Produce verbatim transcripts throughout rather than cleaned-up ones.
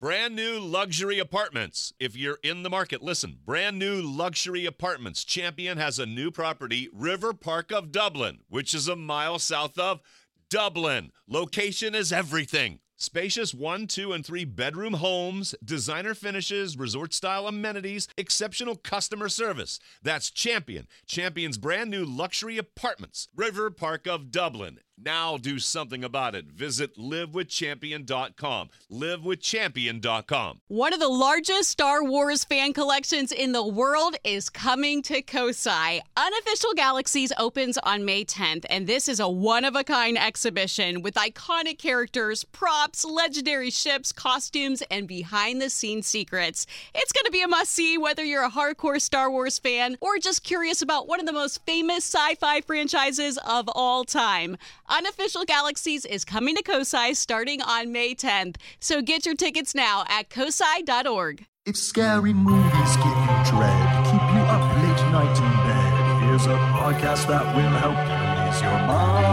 Brand new luxury apartments. If you're in the market, listen. Brand new luxury apartments. Champion has a new property, River Park of Dublin, which is a mile south of Dublin. Location is everything. Spacious one, two, and three bedroom homes, designer finishes, resort-style amenities, exceptional customer service. That's Champion. Champion's brand new luxury apartments. River Park of Dublin. Now do something about it. Visit live with champion dot com. live with champion dot com. One of the largest Star Wars fan collections in the world is coming to Kosai. Unofficial Galaxies opens on May tenth, and this is a one-of-a-kind exhibition with iconic characters, props, legendary ships, costumes, and behind-the-scenes secrets. It's going to be a must-see whether you're a hardcore Star Wars fan or just curious about one of the most famous sci-fi franchises of all time. Unofficial Galaxies is coming to Kosai starting on May tenth, so get your tickets now at kosai dot org. If scary movies give you dread, keep you up late night in bed, here's a podcast that will help you ease your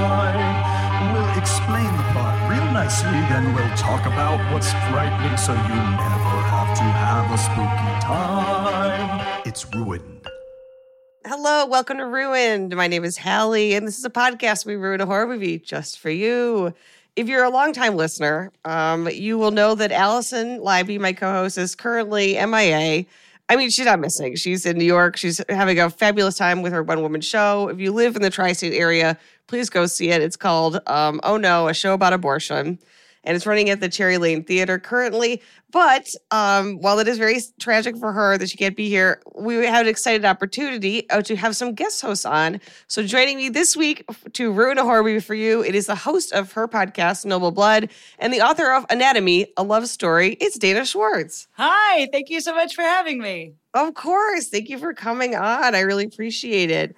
mind. We'll explain the plot real nicely, then we'll talk about what's frightening so you never have to have a spooky time. It's Ruined. Hello, welcome to Ruined. My name is Hallie, and this is a podcast where we ruin a horror movie just for you. If you're a longtime listener, um, you will know that Allison Libby, my co-host, is currently M I A. I mean, she's not missing. She's in New York. She's having a fabulous time with her one-woman show. If you live in the tri-state area, please go see it. It's called um, Oh No, a show about abortion. And it's running at the Cherry Lane Theater currently. But um, while it is very tragic for her that she can't be here, we have an excited opportunity uh, to have some guest hosts on. So joining me this week to ruin a horror movie for you, it is the host of her podcast, Noble Blood, and the author of Anatomy, A Love Story. It's Dana Schwartz. Hi, thank you so much for having me. Of course. Thank you for coming on. I really appreciate it.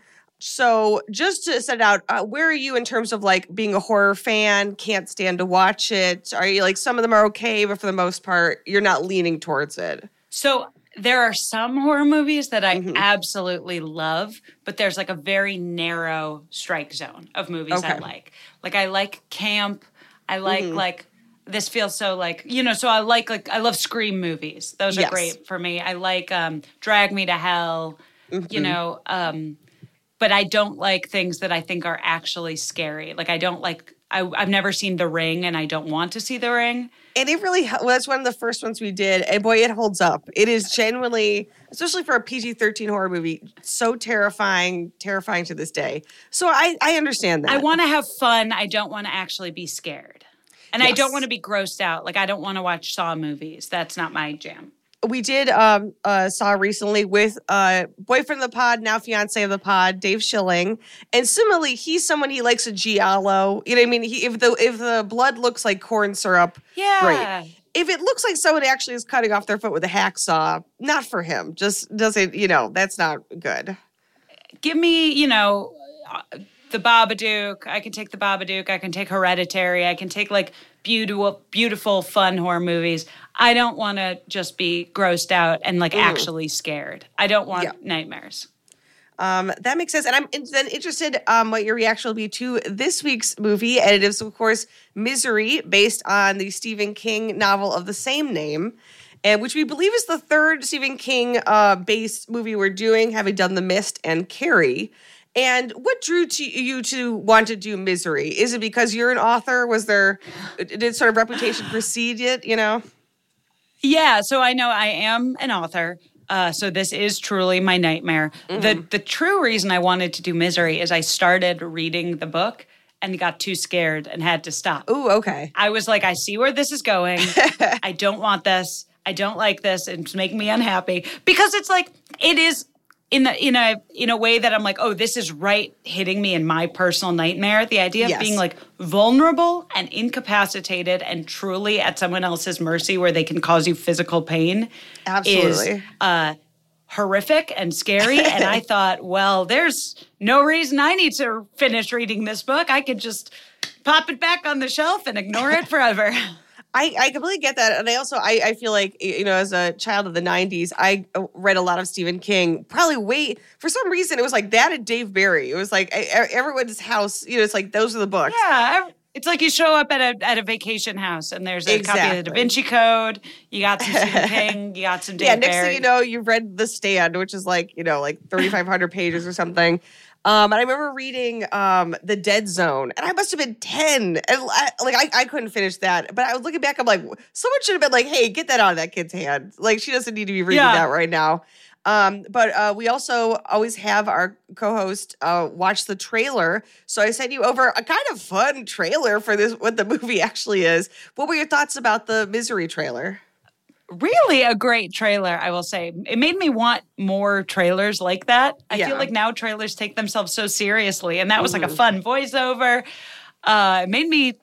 So just to set out, uh, where are you in terms of like being a horror fan, can't stand to watch it? Are you like some of them are okay, but for the most part, you're not leaning towards it? So there are some horror movies that I Mm-hmm. absolutely love, but there's like a very narrow strike zone of movies Okay. I like. Like I like camp. I like Mm-hmm. like this feels so like, you know, so I like like I love Scream movies. Those are Yes. great for me. I like um, Drag Me to Hell, Mm-hmm. you know, um but I don't like things that I think are actually scary. Like I don't like, I, I've never seen The Ring and I don't want to see The Ring. And it really was one of the first ones we did. And boy, it holds up. It is genuinely, especially for a P G thirteen horror movie, so terrifying, terrifying to this day. So I, I understand that. I want to have fun. I don't want to actually be scared. And I Yes. don't want to be grossed out. Like I don't want to watch Saw movies. That's not my jam. We did um, uh, saw recently with uh, boyfriend of the pod, now fiance of the pod, Dave Schilling, and similarly, he's someone he likes a giallo. You know what I mean? He, if the if the blood looks like corn syrup, Yeah. great. If it looks like someone actually is cutting off their foot with a hacksaw, not for him. Just doesn't, you know, that's not good. Give me, you know, uh, the Babadook. I can take the Babadook. I can take Hereditary. I can take like beautiful, beautiful, fun horror movies. I don't want to just be grossed out and like Ooh. actually scared. I don't want Yeah. nightmares. Um, that makes sense. And I'm in- then interested um, what your reaction will be to this week's movie. And it is, of course, Misery, based on the Stephen King novel of the same name, and which we believe is the third Stephen King-based movie we're doing, having done The Mist and Carrie. And what drew to you to want to do Misery? Is it because you're an author? Was there, did sort of reputation precede it, you know? Yeah, so I know I am an author. Uh, so this is truly my nightmare. Mm-hmm. The the true reason I wanted to do Misery is I started reading the book and got too scared and had to stop. Ooh, okay. I was like, I see where this is going. I don't want this. I don't like this. It's making me unhappy. Because it's like, it is in the in a in a way that I'm like, oh, this is right hitting me in my personal nightmare. The idea of Yes. being like vulnerable and incapacitated and truly at someone else's mercy where they can cause you physical pain Absolutely. is uh, horrific and scary. And I thought, well, there's no reason I need to finish reading this book. I could just pop it back on the shelf and ignore it forever. I, I completely get that. And I also, I, I feel like, you know, as a child of the nineties, I read a lot of Stephen King. Probably wait, for some reason, it was like that and Dave Barry. It was like everyone's house, you know, it's like those are the books. Yeah, It's like you show up at a at a vacation house and there's a Exactly. copy of the Da Vinci Code. You got some Stephen King. You got some Dave Yeah, next Barry. thing you know, you've read The Stand, which is like, you know, like thirty-five hundred pages or something. Um, and I remember reading um, The Dead Zone, and I must have been ten. And I, like, I, I couldn't finish that. But I was looking back, I'm like, someone should have been like, hey, get that out of that kid's hand. Like, she doesn't need to be reading Yeah. that right now. Um, but uh, we also always have our co-host uh, watch the trailer. So I sent you over a kind of fun trailer for this, what the movie actually is. What were your thoughts about the Misery trailer? Really a great trailer, I will say. It made me want more trailers like that. I Yeah. feel like now trailers take themselves so seriously, and that was like a fun voiceover. Uh, it made me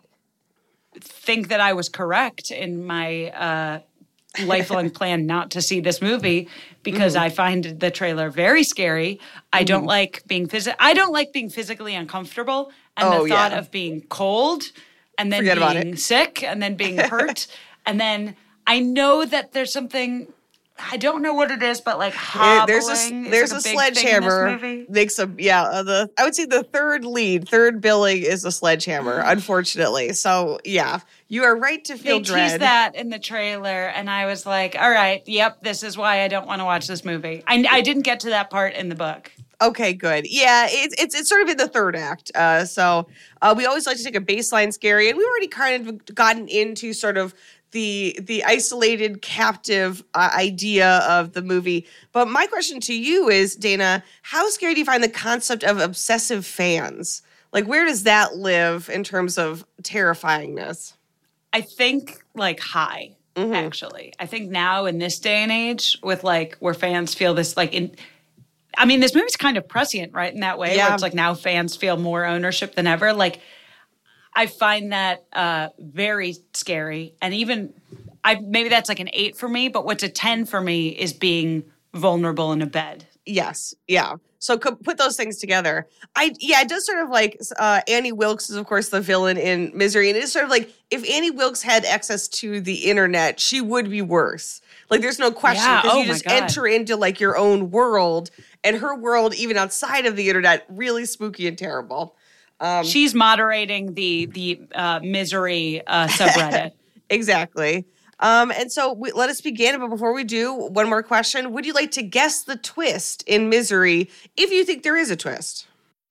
think that I was correct in my uh, lifelong plan not to see this movie because I find the trailer very scary. I don't like being phys- I don't like being physically uncomfortable, and Oh, the thought yeah. of being cold and then Forget about being it. sick and then being hurt and then I know that there's something I don't know what it is, but like Yeah, hobbling there's a is there's like a, a, big thing in this sledgehammer. movie. Makes a yeah. Uh, the I would say the third lead, third billing is a sledgehammer. Unfortunately, so yeah, you are right to feel They dread. teased that in the trailer, and I was like, "All right, yep, this is why I don't want to watch this movie." I, I didn't get to that part in the book. Okay, good. Yeah, it's it's it's sort of in the third act. Uh, so uh, we always like to take a baseline scary, and we've already kind of gotten into sort of the the isolated captive uh, idea of the movie. But my question to you is, Dana, how scary do you find the concept of obsessive fans? Like, where does that live in terms of terrifyingness? I think like high. Mm-hmm. Actually, I think now in this day and age, with like where fans feel this like in. I mean, this movie's kind of prescient, right? In that way, Yeah. where it's like now fans feel more ownership than ever. Like, I find that uh, very scary, and even I maybe that's like an eight for me. But what's a ten for me is being vulnerable in a bed. Yes, yeah. So co- put those things together. I yeah, it does sort of like uh, Annie Wilkes is of course the villain in Misery, and it is sort of like if Annie Wilkes had access to the internet, she would be worse. Like there's no question Yeah, because oh you my just God. enter into like your own world, and her world even outside of the internet really spooky and terrible. Um, She's moderating the the uh, misery uh, subreddit. Exactly. Um, and so we, let us begin. But before we do, one more question. Would you like to guess the twist in Misery if you think there is a twist?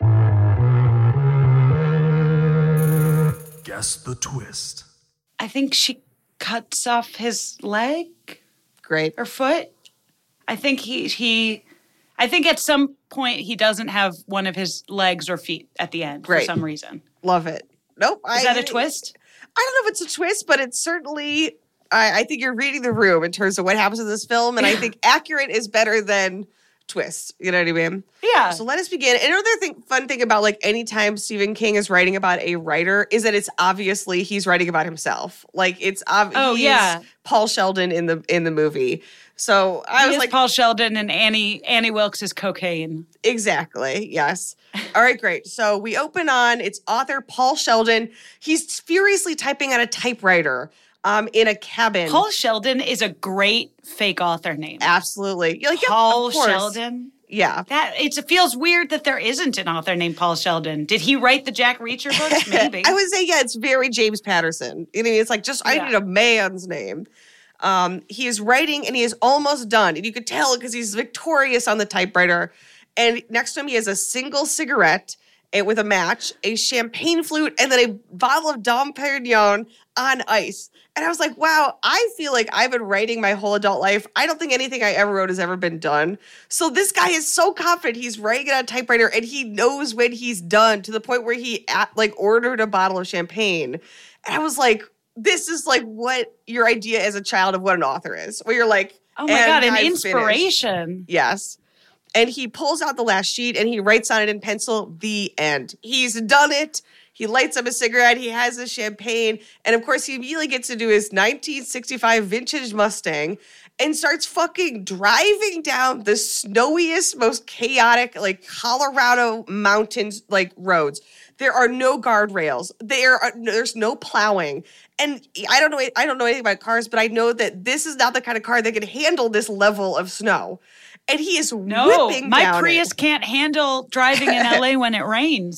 Guess the twist. I think she cuts off his leg Great. or foot. I think he he. I think at some point he doesn't have one of his legs or feet at the end Great. for some reason. Love it. Nope. Is I, that a twist? I don't know if it's a twist, but it's certainly, I, I think you're reading the room in terms of what happens in this film. And I think accurate is better than twist. You know what I mean? Yeah. So let us begin. And another thing, fun thing about like anytime Stephen King is writing about a writer is that it's obviously he's writing about himself. Like it's ob- Oh, he yeah. is Paul Sheldon in the in the movie. So I He was is like, Paul Sheldon and Annie Annie Wilkes is cocaine. exactly. Yes. All right, great. So we open on it's author Paul Sheldon. He's furiously typing on a typewriter um, in a cabin. Paul Sheldon is a great fake author name. Absolutely. You're like, yeah, Paul of course. Sheldon. Yeah. That it's, it feels weird that there isn't an author named Paul Sheldon. Did he write the Jack Reacher books? Maybe. I would say, yeah, it's very James Patterson. You know, it's like just I Yeah. need a man's name. Um, he is writing and he is almost done. And you could tell because he's victorious on the typewriter. And next to him, he has a single cigarette and with a match, a champagne flute, and then a bottle of Dom Perignon on ice. And I was like, wow, I feel like I've been writing my whole adult life. I don't think anything I ever wrote has ever been done. So this guy is so confident. He's writing it on a typewriter and he knows when he's done to the point where he at, like ordered a bottle of champagne. And I was like, this is like what your idea as a child of what an author is, where you're like, oh my and God, an I'm inspiration. finished. Yes. And he pulls out the last sheet and he writes on it in pencil, the end. He's done it. He lights up a cigarette. He has his champagne. And of course, he immediately gets to do his nineteen sixty-five vintage Mustang and starts fucking driving down the snowiest, most chaotic, like Colorado mountains, like roads. There are no guardrails. There are, there's no plowing. And I don't know I don't know anything about cars, but I know that this is not the kind of car that can handle this level of snow. And he is No, whipping my down Prius it. can't handle driving in L A when it rains.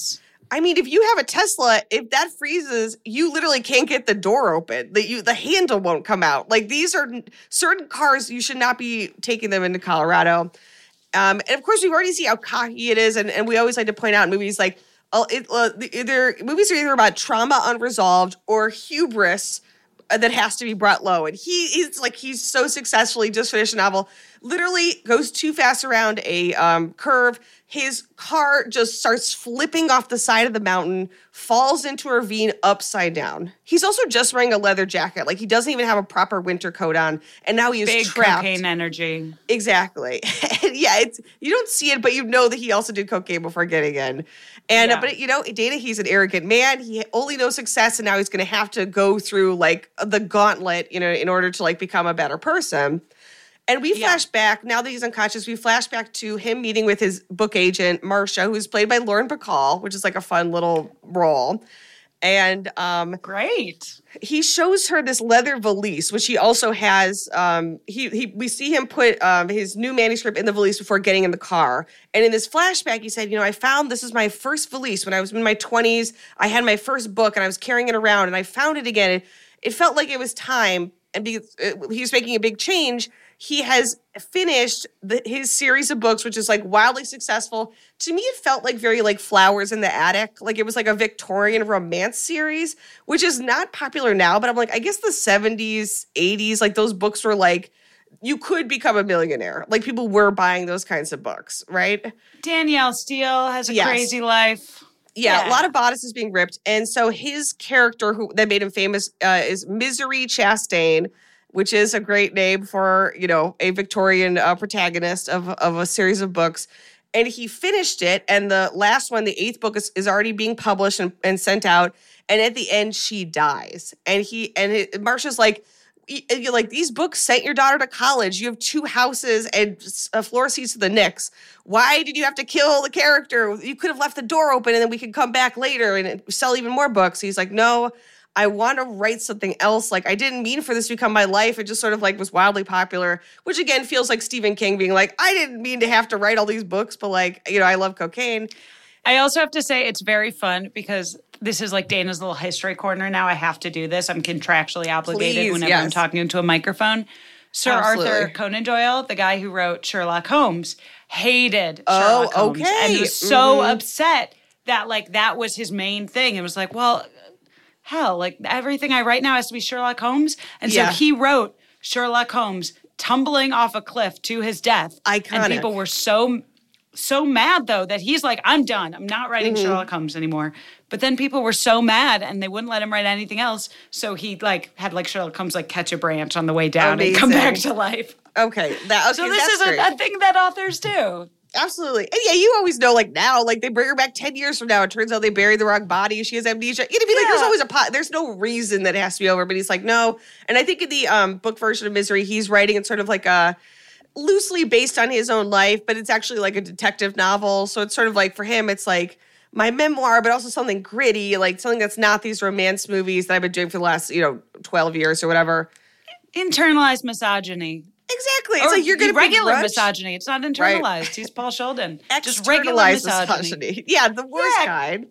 I mean, if you have a Tesla, if that freezes, you literally can't get the door open. The, you, the handle won't come out. Like, these are certain cars, you should not be taking them into Colorado. Um, and, of course, we've already seen how cocky it is. And, and we always like to point out in movies, like, uh, it, uh, either, movies are either about trauma unresolved or hubris that has to be brought low. And he is like, he's so successfully just finished a novel, literally goes too fast around a um, curve. His car just starts flipping off the side of the mountain, falls into a ravine upside down. He's also just wearing a leather jacket. Like, he doesn't even have a proper winter coat on. And now he is Big trapped. cocaine energy. Exactly. And yeah, it's, you don't see it, but you know that he also did cocaine before getting in. And, Yeah. uh, but you know, Dana, he's an arrogant man. He only knows success, and now he's going to have to go through like the gauntlet, you know, in order to like become a better person. And we Yeah. flash back, now that he's unconscious, we flash back to him meeting with his book agent, Marcia, who's played by Lauren Bacall, which is like a fun little role. And um, Great. he shows her this leather valise, which he also has. Um, he, he we see him put um, his new manuscript in the valise before getting in the car. And in this flashback, he said, you know, I found this is my first valise when I was in my twenties. I had my first book and I was carrying it around and I found it again. It, it felt like it was time. And because uh, he was making a big change, he has finished the, his series of books, which is like wildly successful. To me, it felt like very like Flowers in the Attic. Like it was like a Victorian romance series, which is not popular now. But I'm like, I guess the seventies, eighties, like those books were like, you could become a millionaire. Like people were buying those kinds of books, right? Danielle Steele has a Yes. crazy life. Yeah, Yeah. a lot of bodices being ripped. And so his character who that made him famous uh, is Misery Chastain, which is a great name for, you know, a Victorian uh, protagonist of, of a series of books. And he finished it. And the last one, the eighth book, is, is already being published and, and sent out. And at the end, she dies. And he and it, Marcia's like, you're like, these books sent your daughter to college. You have two houses and a floor seats to the Knicks. Why did you have to kill the character? You could have left the door open and then we could come back later and sell even more books. He's like, no, I want to write something else. Like, I didn't mean for this to become my life. It just sort of like was wildly popular, which again feels like Stephen King being like, I didn't mean to have to write all these books, but like, you know, I love cocaine. I also have to say it's very fun because this is like Dana's little history corner now. I have to do this. I'm contractually obligated Please, whenever yes. I'm talking into a microphone. Sir Absolutely. Arthur Conan Doyle, the guy who wrote Sherlock Holmes, hated Oh, Sherlock Holmes. okay. And he was so Mhm. upset that like that was his main thing. It was like, well, hell, like everything I write now has to be Sherlock Holmes. And Yeah. so he wrote Sherlock Holmes tumbling off a cliff to his death. Iconic. And people were so so mad though that he's like, I'm done. I'm not writing Mm-hmm. Sherlock Holmes anymore. But then people were so mad and they wouldn't let him write anything else. So he like had like Sherlock Holmes like catch a branch on the way down and come back Amazing. to life. Okay. That, okay So this that's is a, great. a thing that authors do. Absolutely. And yeah, you always know, like now, like they bring her back ten years from now. It turns out they buried the wrong body. She has amnesia. You'd be like, there's Yeah. always a pot. There's no reason that it has to be over. But he's like, no. And I think in the um, book version of Misery, he's writing it sort of like a loosely based on his own life, but it's actually like a detective novel. So it's sort of like for him, it's like my memoir, but also something gritty, like something that's not these romance movies that I've been doing for the last, you know, twelve years or whatever. Internalized misogyny. Exactly. It's Or like you're going to regular begrudge- misogyny. It's not internalized. He's Paul Sheldon. Just regular Externalized misogyny. Yeah, the worst Yeah. kind.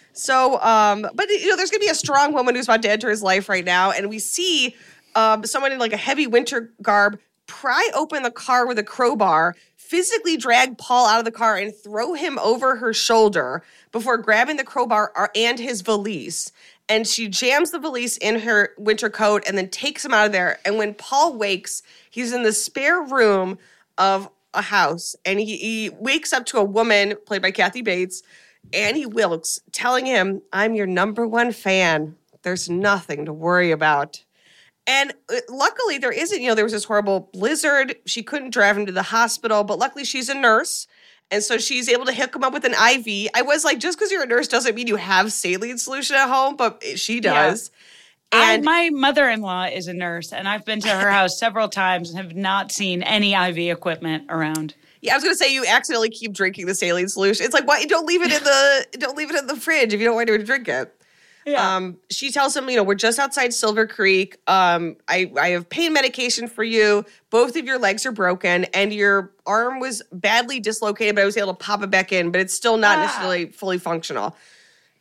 So, um, but you know, there's gonna be a strong woman who's about to enter his life right now, and we see um, someone in like a heavy winter garb pry open the car with a crowbar, physically drag Paul out of the car, and throw him over her shoulder before grabbing the crowbar ar- and his valise. And she jams the valise in her winter coat and then takes him out of there. And when Paul wakes, he's in the spare room of a house, and he, he wakes up to a woman played by Kathy Bates, Annie Wilkes, telling him, I'm your number one fan. There's nothing to worry about. And uh, luckily there isn't, you know, there was this horrible blizzard. She couldn't drive him to the hospital, but luckily she's a nurse. And so she's able to hook him up with an I V. I was like, just because you're a nurse doesn't mean you have saline solution at home, but she does. I, And my mother-in-law is a nurse, and I've been to her house several times and have not seen any I V equipment around. yeah, I was gonna say you accidentally keep drinking the saline solution. It's like, why don't leave it in the don't leave it in the fridge if you don't want to drink it. Yeah. Um, she tells him, you know, we're just outside Silver Creek. Um, I, I have pain medication for you. Both of your legs are broken and your arm was badly dislocated, but I was able to pop it back in, but it's still not Ah. necessarily fully functional.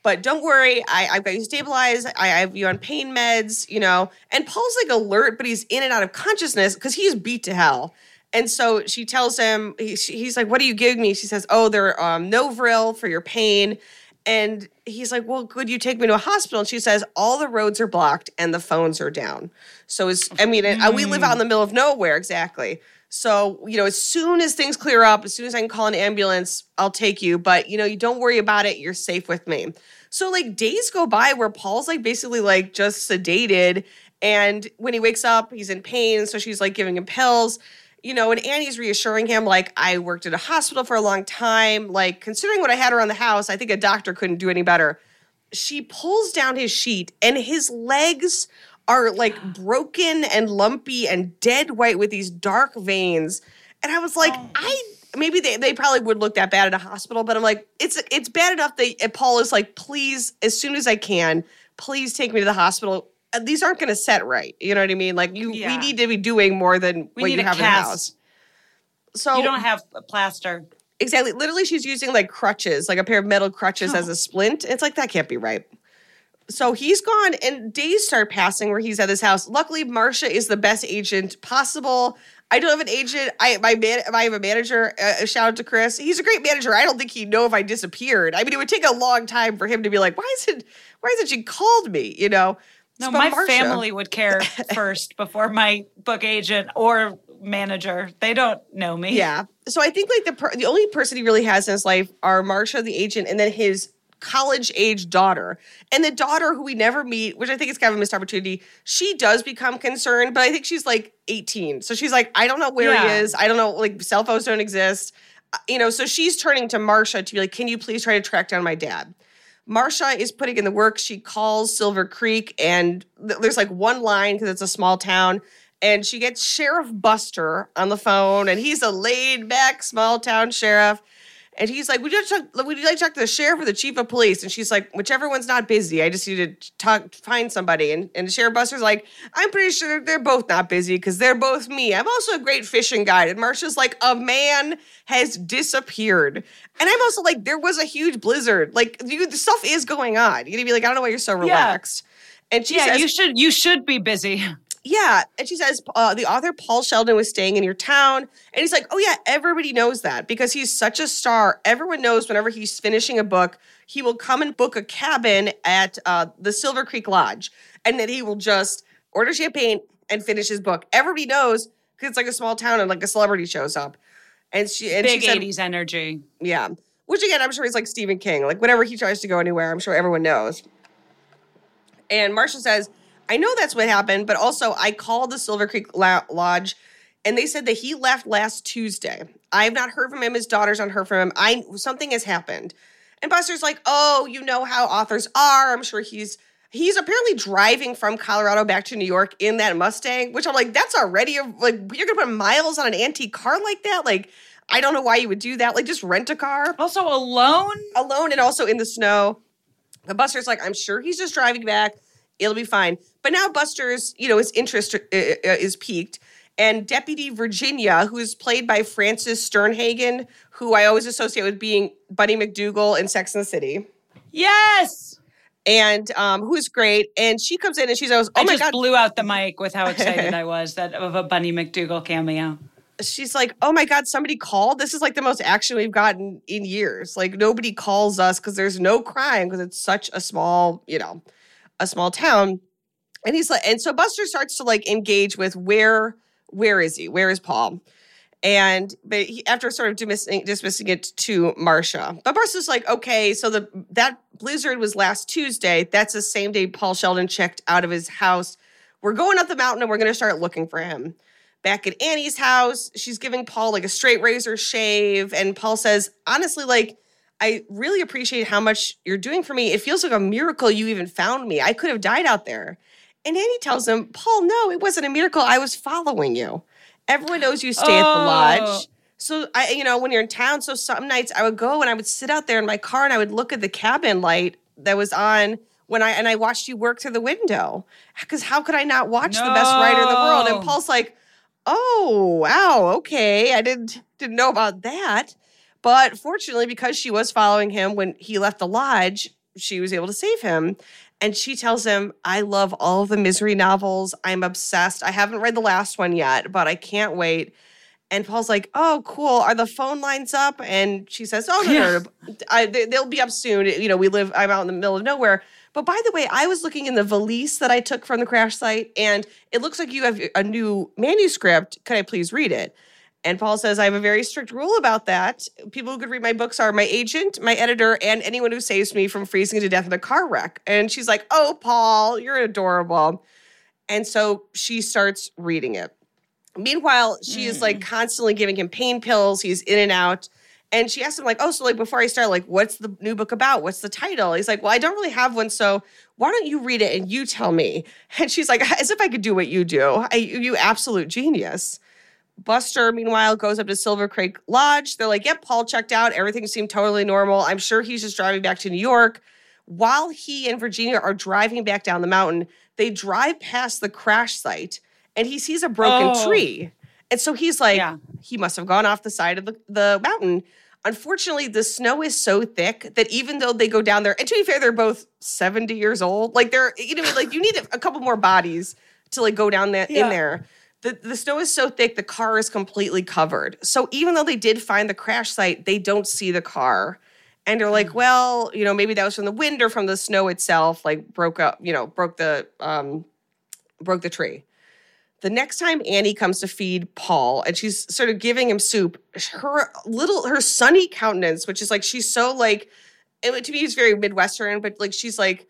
But don't worry, I, I've got you stabilized. I, I have you on pain meds, you know. And Paul's like alert, but he's in and out of consciousness because he's beat to hell. And so she tells him, he, he's like, what are you giving me? She says, oh, they're um, Novril for your pain. And he's like, well, could you take me to a hospital? And she says, all the roads are blocked and the phones are down. So, it's, I mean, mm. we live out in the middle of nowhere, exactly. So, you know, as soon as things clear up, as soon as I can call an ambulance, I'll take you. But, you know, you don't worry about it. You're safe with me. So, like, days go by where Paul's, like, basically, like, just sedated. And when he wakes up, he's in pain. So she's, like, giving him pills. You know, and Annie's reassuring him, like, I worked at a hospital for a long time. Like, considering what I had around the house, I think a doctor couldn't do any better. She pulls down his sheet, and his legs are, like, broken and lumpy and dead white with these dark veins. And I was like, oh. I maybe they, they probably would look that bad at a hospital, but I'm like, it's it's bad enough that Paul is like, please, as soon as I can, please take me to the hospital. These aren't going to set right. You know what I mean? Like, you, yeah. we need to be doing more than we what you have cast. in the house. So you don't have a plaster. Exactly. Literally, she's using, like, crutches, like a pair of metal crutches oh. as a splint. It's like, that can't be right. So he's gone, and days start passing where he's at his house. Luckily, Marcia is the best agent possible. I don't have an agent. I my man, I have a manager. Uh, shout out to Chris. He's a great manager. I don't think he'd know if I disappeared. I mean, it would take a long time for him to be like, why is it, why is it she called me, you know? No, my Marcia. family would care first before my book agent or manager. They don't know me. Yeah. So I think like the per- the only person he really has in his life are Marcia, the agent, and then his college-age daughter. And the daughter who we never meet, which I think is kind of a missed opportunity, she does become concerned, but I think she's like eighteen. So she's like, I don't know where yeah. he is. I don't know, like cell phones don't exist. You know, so she's turning to Marcia to be like, can you please try to track down my dad? Marcia is putting in the work. She calls Silver Creek, and th- there's like one line because it's a small town, and she gets Sheriff Buster on the phone, and he's a laid-back small-town sheriff, and he's like, would you, talk, would you like to talk to the sheriff or the chief of police? And she's like, whichever one's not busy. I just need to talk, find somebody. And, and Sheriff Buster's like, I'm pretty sure they're both not busy because they're both me. I'm also a great fishing guide. And Marcia's like, a man has disappeared. And I'm also like, there was a huge blizzard. Like, you, the stuff is going on. You're going to be like, I don't know why you're so relaxed. Yeah. And she yeah, says, you should, you should be busy. Yeah. And she says, uh, the author Paul Sheldon was staying in your town. And he's like, oh, yeah, everybody knows that because he's such a star. Everyone knows whenever he's finishing a book, he will come and book a cabin at uh, the Silver Creek Lodge. And then he will just order champagne and finish his book. Everybody knows because it's like a small town and like a celebrity shows up. And she and Big she said, eighties energy. Yeah. Which, again, I'm sure he's like Stephen King. Like, whenever he tries to go anywhere, I'm sure everyone knows. And Marcia says, I know that's what happened, but also I called the Silver Creek Lodge, and they said that he left last Tuesday. I have not heard from him. His daughter's not heard from him. I Something has happened. And Buster's like, oh, you know how authors are. I'm sure he's he's apparently driving from Colorado back to New York in that Mustang, which I'm like, that's already, a, like, you're going to put miles on an antique car like that? Like, I don't know why you would do that. Like, just rent a car. Also alone? Alone and also in the snow. But Buster's like, I'm sure he's just driving back. It'll be fine. But now Buster's, you know, his interest uh, is piqued. And Deputy Virginia, who is played by Frances Sternhagen, who I always associate with being Bunny McDougal in Sex and the City. Yes! And um, who's great. And she comes in and she goes, oh I my God. I just blew out the mic with how excited I was that of a Bunny McDougal cameo. She's like, oh my God, somebody called? This is like the most action we've gotten in years. Like, nobody calls us because there's no crime because it's such a small, you know, a small town. And he's like, and so Buster starts to like engage with where, where is he? Where is Paul? And but he, after sort of dismissing, dismissing it to Marcia, but Marcia's like, okay, so the that blizzard was last Tuesday. That's the same day Paul Sheldon checked out of his house. We're going up the mountain and we're going to start looking for him. Back at Annie's house, she's giving Paul like a straight razor shave, and Paul says, honestly, like, I really appreciate how much you're doing for me. It feels like a miracle you even found me. I could have died out there. And Annie tells him, Paul, no, it wasn't a miracle. I was following you. Everyone knows you stay oh. at the lodge. So, I, you know, when you're in town, so some nights I would go and I would sit out there in my car and I would look at the cabin light that was on when I, and I watched you work through the window. Because how could I not watch no. the best writer in the world? And Paul's like, oh, wow, okay. I didn't, didn't know about that. But fortunately, because she was following him when he left the lodge, she was able to save him. And she tells him, I love all of the Misery novels. I'm obsessed. I haven't read the last one yet, but I can't wait. And Paul's like, oh, cool. Are the phone lines up? And she says, oh, no, no, no. no. I, they, they'll be up soon. You know, we live, I'm out in the middle of nowhere. But by the way, I was looking in the valise that I took from the crash site, and it looks like you have a new manuscript. Could I please read it? And Paul says, I have a very strict rule about that. People who could read my books are my agent, my editor, and anyone who saves me from freezing to death in a car wreck. And she's like, oh, Paul, you're adorable. And so she starts reading it. Meanwhile, she mm. is like constantly giving him pain pills. He's in and out. And she asked him like, oh, so like before I start, like, what's the new book about? What's the title? He's like, well, I don't really have one. So why don't you read it and you tell me? And she's like, as if I could do what you do. I, you absolute genius. Buster, meanwhile, goes up to Silver Creek Lodge. They're like, yep, Paul checked out. Everything seemed totally normal. I'm sure he's just driving back to New York. While he and Virginia are driving back down the mountain, they drive past the crash site and he sees a broken oh. tree. And so he's like, yeah. he must have gone off the side of the, the mountain. Unfortunately, the snow is so thick that even though they go down there, and to be fair, they're both seventy years old. Like they're, you know, like you need a couple more bodies to like go down that yeah. in there. The, the snow is so thick, the car is completely covered. So even though they did find the crash site, they don't see the car. And they're like, well, you know, maybe that was from the wind or from the snow itself, like broke up, you know, broke the, um, broke the tree. The next time Annie comes to feed Paul and she's sort of giving him soup, her little, her sunny countenance, which is like, she's so like, it, to me, it's very Midwestern, but like, she's like,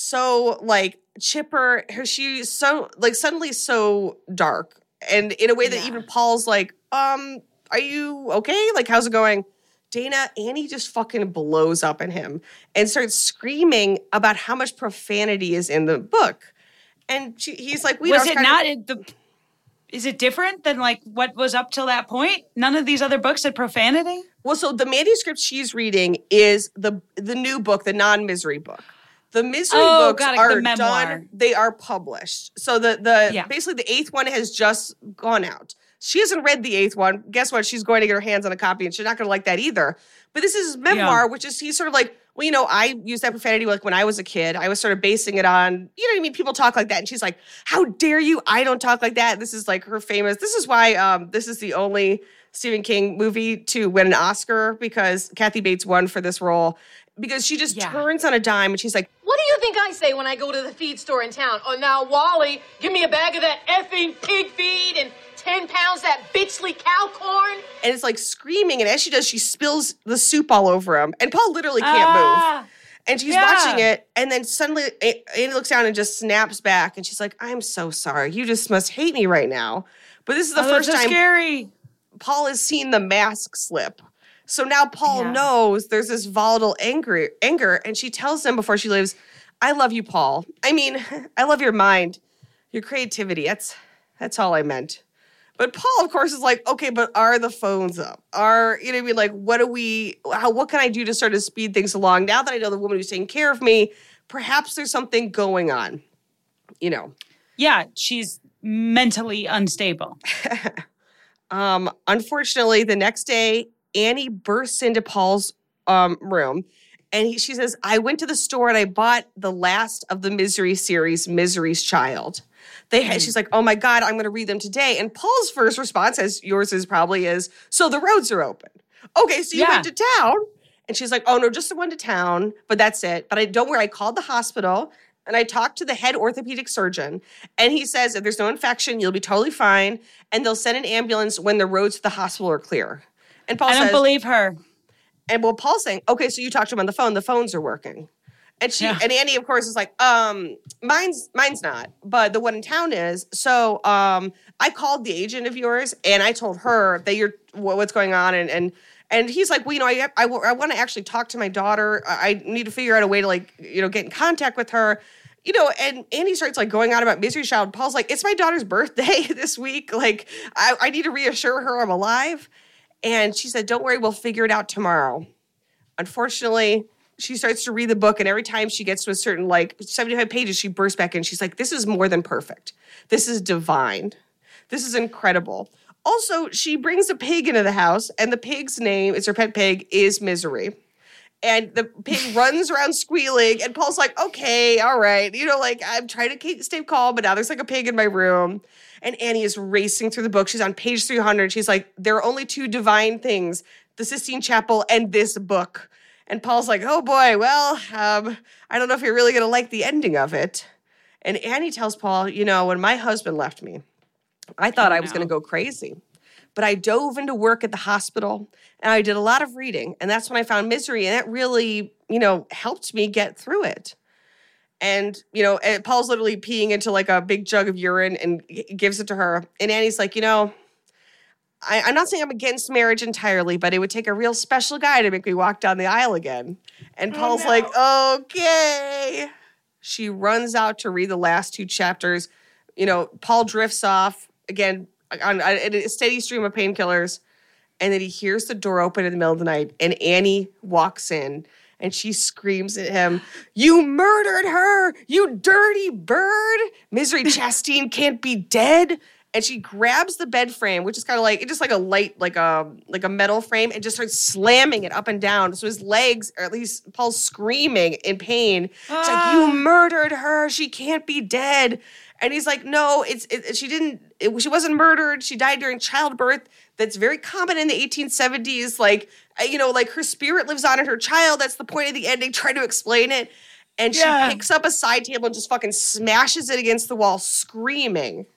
so like chipper, her, she's so like suddenly so dark. And in a way that yeah. even Paul's like, um, are you okay? Like, how's it going? Dana, Annie just fucking blows up at him and starts screaming about how much profanity is in the book. And she, he's like, we was know, it not in the? Is it different than like what was up till that point? None of these other books had profanity. Well, so the manuscript she's reading is the the new book, the non-misery book. The misery oh, books got it, are the memoir. done; they are published. So the the yeah. basically the eighth one has just gone out. She hasn't read the eighth one. Guess what? She's going to get her hands on a copy, and she's not going to like that either. But this is his memoir, yeah. which is he's sort of like. Well, you know, I used that profanity like when I was a kid. I was sort of basing it on, you know what I mean? People talk like that. And she's like, how dare you? I don't talk like that. This is like her famous. This is why um, this is the only Stephen King movie to win an Oscar because Kathy Bates won for this role. Because she just yeah. turns on a dime and she's like, what do you think I say when I go to the feed store in town? Oh, now, Wally, give me a bag of that effing pig feed and ten pounds that bitchly cow corn. And it's like screaming. And as she does, she spills the soup all over him. And Paul literally can't ah, move. And she's yeah. watching it. And then suddenly Annie looks down and just snaps back. And she's like, I'm so sorry. You just must hate me right now. But this is the oh, first that's so time scary. Paul has seen the mask slip. So now Paul yeah. knows there's this volatile anger, anger. And she tells him before she leaves, I love you, Paul. I mean, I love your mind, your creativity. That's that's all I meant. But Paul, of course, is like, okay, but are the phones up? Are, you know what I mean? Like, what do we, how, what can I do to sort of speed things along? Now that I know the woman who's taking care of me, perhaps there's something going on, you know? Yeah, she's mentally unstable. um, unfortunately, the next day, Annie bursts into Paul's um, room and he, she says, I went to the store and I bought the last of the Misery series, Misery's Child. They had, she's like, oh my God, I'm going to read them today. And Paul's first response, as yours is probably, is, so the roads are open. Okay, so you yeah. went to town. And she's like, oh no, just the one to town, but that's it. But I don't worry, I called the hospital and I talked to the head orthopedic surgeon. And he says, if there's no infection, you'll be totally fine. And they'll send an ambulance when the roads to the hospital are clear. And Paul I don't says, believe her. And well, Paul's saying, okay, so you talked to him on the phone. The phones are working. And she yeah. and Annie, of course, is like, um, mine's mine's not, but the one in town is. So um, I called the agent of yours and I told her that you're what's going on. And and and he's like, well, you know, I I, I want to actually talk to my daughter. I need to figure out a way to like, you know, get in contact with her. You know, and Annie starts like going on about Misery Child. Paul's like, it's my daughter's birthday this week. Like, I, I need to reassure her I'm alive. And she said, don't worry, we'll figure it out tomorrow. Unfortunately, she starts to read the book, and every time she gets to a certain, like, seventy-five pages, she bursts back in. She's like, this is more than perfect. This is divine. This is incredible. Also, she brings a pig into the house, and the pig's name, it's her pet pig, is Misery. And the pig runs around squealing, and Paul's like, okay, all right. You know, like, I'm trying to keep, stay calm, but now there's like a pig in my room. And Annie is racing through the book. She's on page three hundred. She's like, there are only two divine things, the Sistine Chapel and this book. And Paul's like, oh boy, well, um, I don't know if you're really going to like the ending of it. And Annie tells Paul, you know, when my husband left me, I thought oh, I was no. going to go crazy. But I dove into work at the hospital, and I did a lot of reading. And that's when I found Misery, and that really, you know, helped me get through it. And, you know, and Paul's literally peeing into like a big jug of urine and gives it to her. And Annie's like, you know, I, I'm not saying I'm against marriage entirely, but it would take a real special guy to make me walk down the aisle again. And Paul's oh, no. like, okay. She runs out to read the last two chapters. You know, Paul drifts off again on, on a steady stream of painkillers. And then he hears the door open in the middle of the night, and Annie walks in. And she screams at him, you murdered her, you dirty bird. Misery Chastain can't be dead. And she grabs the bed frame, which is kind of like, it's just like a light, like a like a metal frame, and just starts slamming it up and down. So his legs, or at least Paul's screaming in pain. Ah. It's like, you murdered her, she can't be dead. And he's like, no, it's it, she didn't, it, she wasn't murdered. She died during childbirth. That's very common in the eighteen seventies. Like, you know, like her spirit lives on in her child. That's the point of the ending, trying to explain it. And she yeah. picks up a side table and just fucking smashes it against the wall, screaming.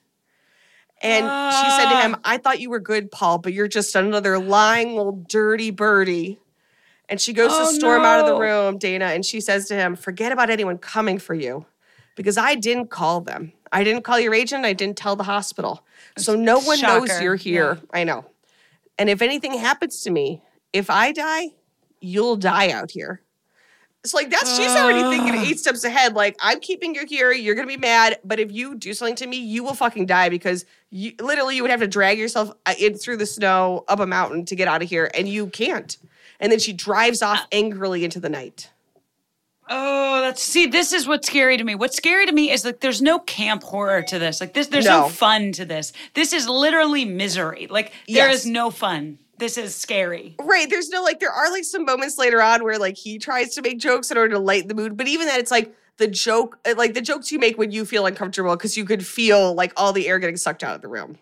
And uh. she said to him, I thought you were good, Paul, but you're just another lying little dirty birdie. And she goes oh, to storm no. out of the room, Dana, and she says to him, forget about anyone coming for you, because I didn't call them. I didn't call your agent. I didn't tell the hospital. So no one Shocker. knows you're here. Yeah. I know. And if anything happens to me, if I die, you'll die out here. It's like, that's, she's already thinking eight steps ahead. Like, I'm keeping you here. You're going to be mad. But if you do something to me, you will fucking die, because you, literally you would have to drag yourself in through the snow up a mountain to get out of here. And you can't. And then she drives off angrily into the night. Oh, that's, see, this is what's scary to me. What's scary to me is like, there's no camp horror to this. Like this, there's no, no fun to this. This is literally misery. Like there yes. is no fun. This is scary. Right. There's no, like, there are like some moments later on where like he tries to make jokes in order to lighten the mood. But even that, it's like the joke, like the jokes you make when you feel uncomfortable, because you could feel like all the air getting sucked out of the room.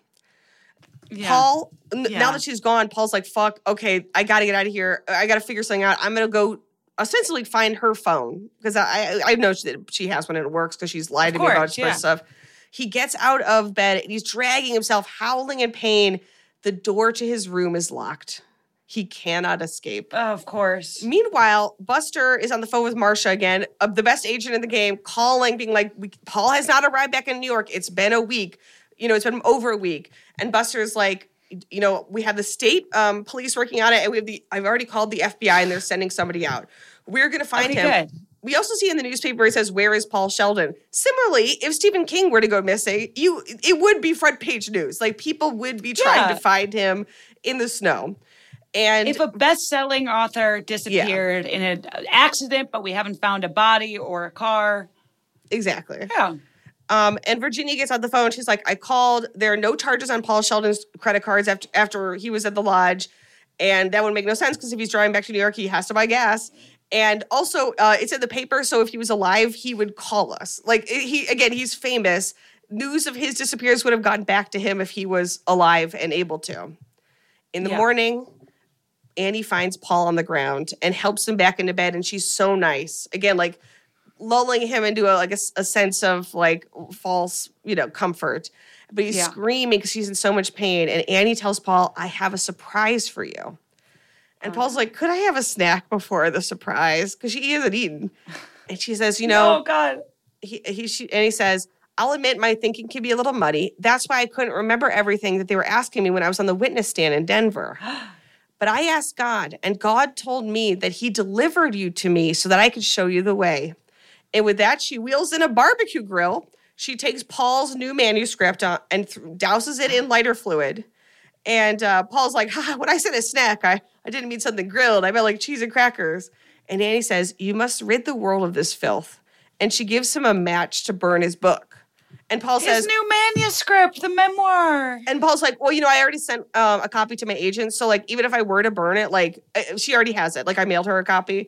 Yeah. Paul, yeah. now that she's gone, Paul's like, fuck, okay, I got to get out of here. I got to figure something out. I'm going to go ostensibly find her phone, because I, I know that she has one and it works because she's lied to me about yeah. stuff. He gets out of bed and he's dragging himself, howling in pain. The door to his room is locked. He cannot escape. Oh, of course. Meanwhile, Buster is on the phone with Marsha again, uh, the best agent in the game, calling, being like, Paul has not arrived back in New York. It's been a week. You know, it's been over a week. And Buster's like, you know, we have the state um, police working on it, and we have the, I've already called the F B I, and they're sending somebody out. We're going to find him. Good. We also see in the newspaper, it says, where is Paul Sheldon? Similarly, if Stephen King were to go missing, you it would be front page news. Like, people would be trying yeah. to find him in the snow. And if a best-selling author disappeared yeah. in an accident, but we haven't found a body or a car. Exactly. Yeah. Um, and Virginia gets on the phone. She's like, I called. There are no charges on Paul Sheldon's credit cards after, after he was at the lodge. And that would make no sense, because if he's driving back to New York, he has to buy gas. And also, uh, it's in the paper, so if he was alive, he would call us. Like, he again, he's famous. News of his disappearance would have gotten back to him if he was alive and able to. In the yeah. morning, Annie finds Paul on the ground and helps him back into bed, and she's so nice. Again, like, lulling him into a, like a, a sense of like false, you know, comfort. But he's yeah. screaming because he's in so much pain. And Annie tells Paul, I have a surprise for you. And Paul's like, could I have a snack before the surprise? Because she hasn't eaten. And she says, you know. Oh, God. He, he, she, and he says, I'll admit my thinking can be a little muddy. That's why I couldn't remember everything that they were asking me when I was on the witness stand in Denver. But I asked God, and God told me that he delivered you to me so that I could show you the way. And with that, she wheels in a barbecue grill. She takes Paul's new manuscript on, and th- douses it in lighter fluid. And uh, Paul's like, ha, when I said a snack, I, I didn't mean something grilled. I meant like cheese and crackers. And Annie says, you must rid the world of this filth. And she gives him a match to burn his book. And Paul his says... His new manuscript, the memoir. And Paul's like, well, you know, I already sent um, a copy to my agent. So, like, even if I were to burn it, like, she already has it. Like, I mailed her a copy.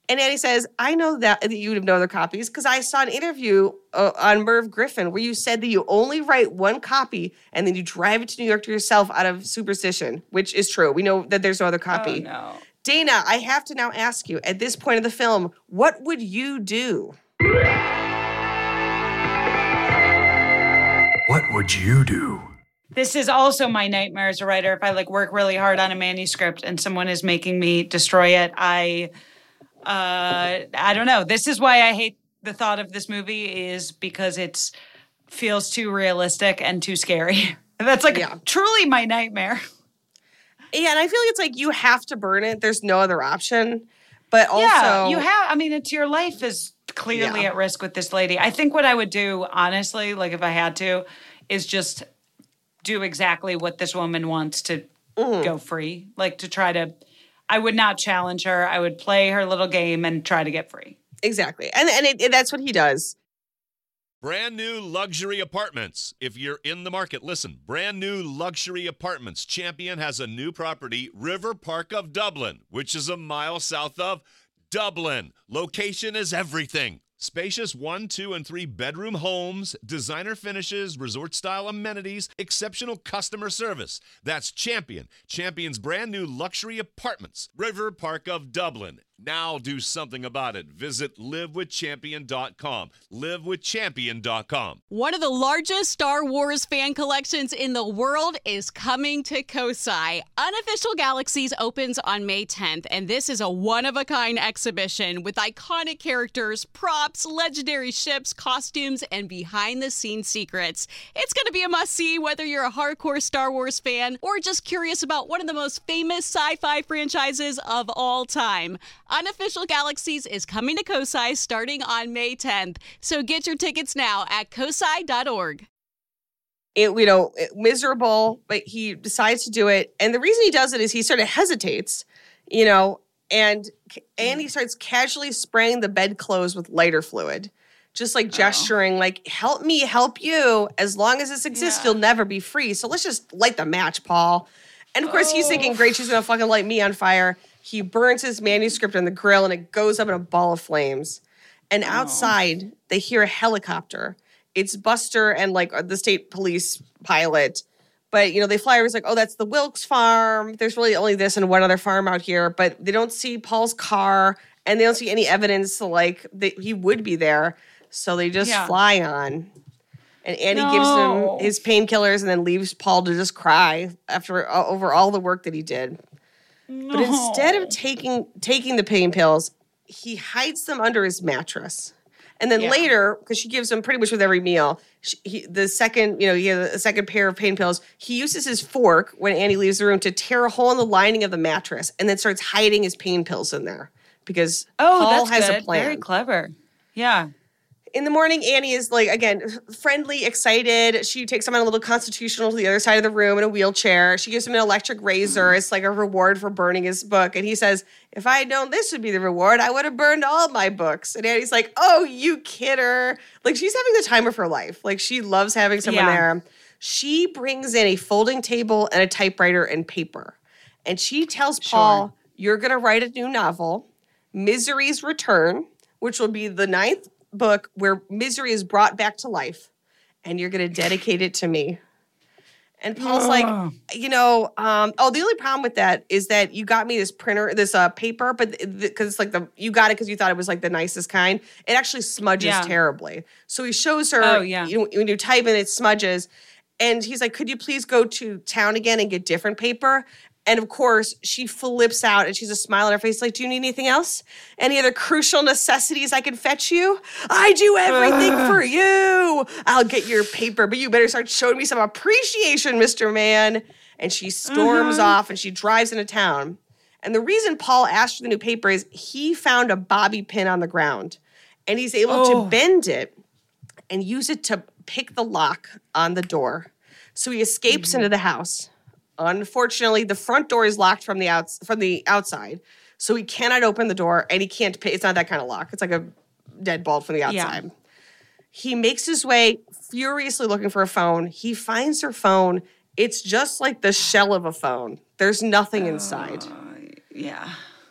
And Annie says, I know that, that you would have known other copies because I saw an interview uh, on Merv Griffin where you said that you only write one copy and then you drive it to New York to yourself out of superstition, which is true. We know that there's no other copy. Oh, no. Dana, I have to now ask you, at this point of the film, what would you do? What would you do? This is also my nightmare as a writer. If I like work really hard on a manuscript and someone is making me destroy it, I, uh, I don't know. This is why I hate the thought of this movie is because it's feels too realistic and too scary. That's like Yeah. truly my nightmare. Yeah, and I feel like it's like you have to burn it. There's no other option. But also, yeah, you have. I mean, it's your life is clearly Yeah. at risk with this lady. I think what I would do, honestly, like if I had to, is just do exactly what this woman wants to Mm-hmm. go free. Like to try to, I would not challenge her. I would play her little game and try to get free. exactly. And, and it, it- that's what he does. Brand new luxury apartments. If you're in the market, listen. Brand new luxury apartments. Champion has a new property, River Park of Dublin, which is a mile south of Dublin. Location is everything. Spacious one, two, and three bedroom homes, designer finishes, resort-style amenities, exceptional customer service. That's Champion. Champion's brand new luxury apartments, River Park of Dublin. Now do something about it. Visit live with champion dot com. live with champion dot com. One of the largest Star Wars fan collections in the world is coming to Kosai. Unofficial Galaxies opens on May tenth, and this is a one-of-a-kind exhibition with iconic characters, props, legendary ships, costumes, and behind-the-scenes secrets. It's going to be a must-see whether you're a hardcore Star Wars fan or just curious about one of the most famous sci-fi franchises of all time. Unofficial Galaxies is coming to Kosai starting on May tenth, so get your tickets now at kosai dot org. It, you know, miserable, but he decides to do it. And the reason he does it is he sort of hesitates, you know, and and he starts casually spraying the bedclothes with lighter fluid, just like gesturing, like, help me help you. As long as this exists, Yeah. you'll never be free. So let's just light the match, Paul. And of course, he's thinking, great, she's going to fucking light me on fire. He burns his manuscript on the grill and it goes up in a ball of flames. And outside, they hear a helicopter. It's Buster and like the state police pilot. But, you know, they fly over. It's like, oh, that's the Wilkes farm. There's really only this and one other farm out here. But they don't see Paul's car and they don't see any evidence like that he would be there. So they just Yeah. fly on. And Annie No. gives him his painkillers and then leaves Paul to just cry after uh, over all the work that he did. But instead of taking taking the pain pills, he hides them under his mattress. And then Yeah. later, because she gives him pretty much with every meal, she, he, the second, you know, he has a second pair of pain pills. He uses his fork when Annie leaves the room to tear a hole in the lining of the mattress, and then starts hiding his pain pills in there because Oh, Paul that's has good. a plan. Very clever. Yeah. In the morning, Annie is like, again, friendly, excited. She takes him on a little constitutional to the other side of the room in a wheelchair. She gives him an electric razor. It's like a reward for burning his book. And he says, if I had known this would be the reward, I would have burned all my books. And Annie's like, oh, you kidder. Like, she's having the time of her life. Like, she loves having someone Yeah. there. She brings in a folding table and a typewriter and paper. And she tells Paul, you're going to write a new novel, Misery's Return, which will be the ninth book where misery is brought back to life, and you're going to dedicate it to me. And Paul's like, you know, um, oh, the only problem with that is that you got me this printer, this uh, paper, but because it's like the you got it because you thought it was like the nicest kind. It actually smudges Yeah. terribly. So he shows her, Oh, yeah. you know, when you type and it smudges, and he's like, could you please go to town again and get different paper? And of course, she flips out and she's a smile on her face, like, do you need anything else? Any other crucial necessities I can fetch you? I do everything Ugh. for you. I'll get your paper, but you better start showing me some appreciation, Mister Man. And she storms off and she drives into town. And the reason Paul asked for the new paper is he found a bobby pin on the ground. And he's able Oh. to bend it and use it to pick the lock on the door. So he escapes into the house. Unfortunately, the front door is locked from the outs from the outside, so he cannot open the door, and he can't pay. It's not that kind of lock. It's like a deadbolt from the outside. Yeah. He makes his way furiously looking for a phone. He finds her phone. It's just like the shell of a phone. There's nothing inside. Yeah.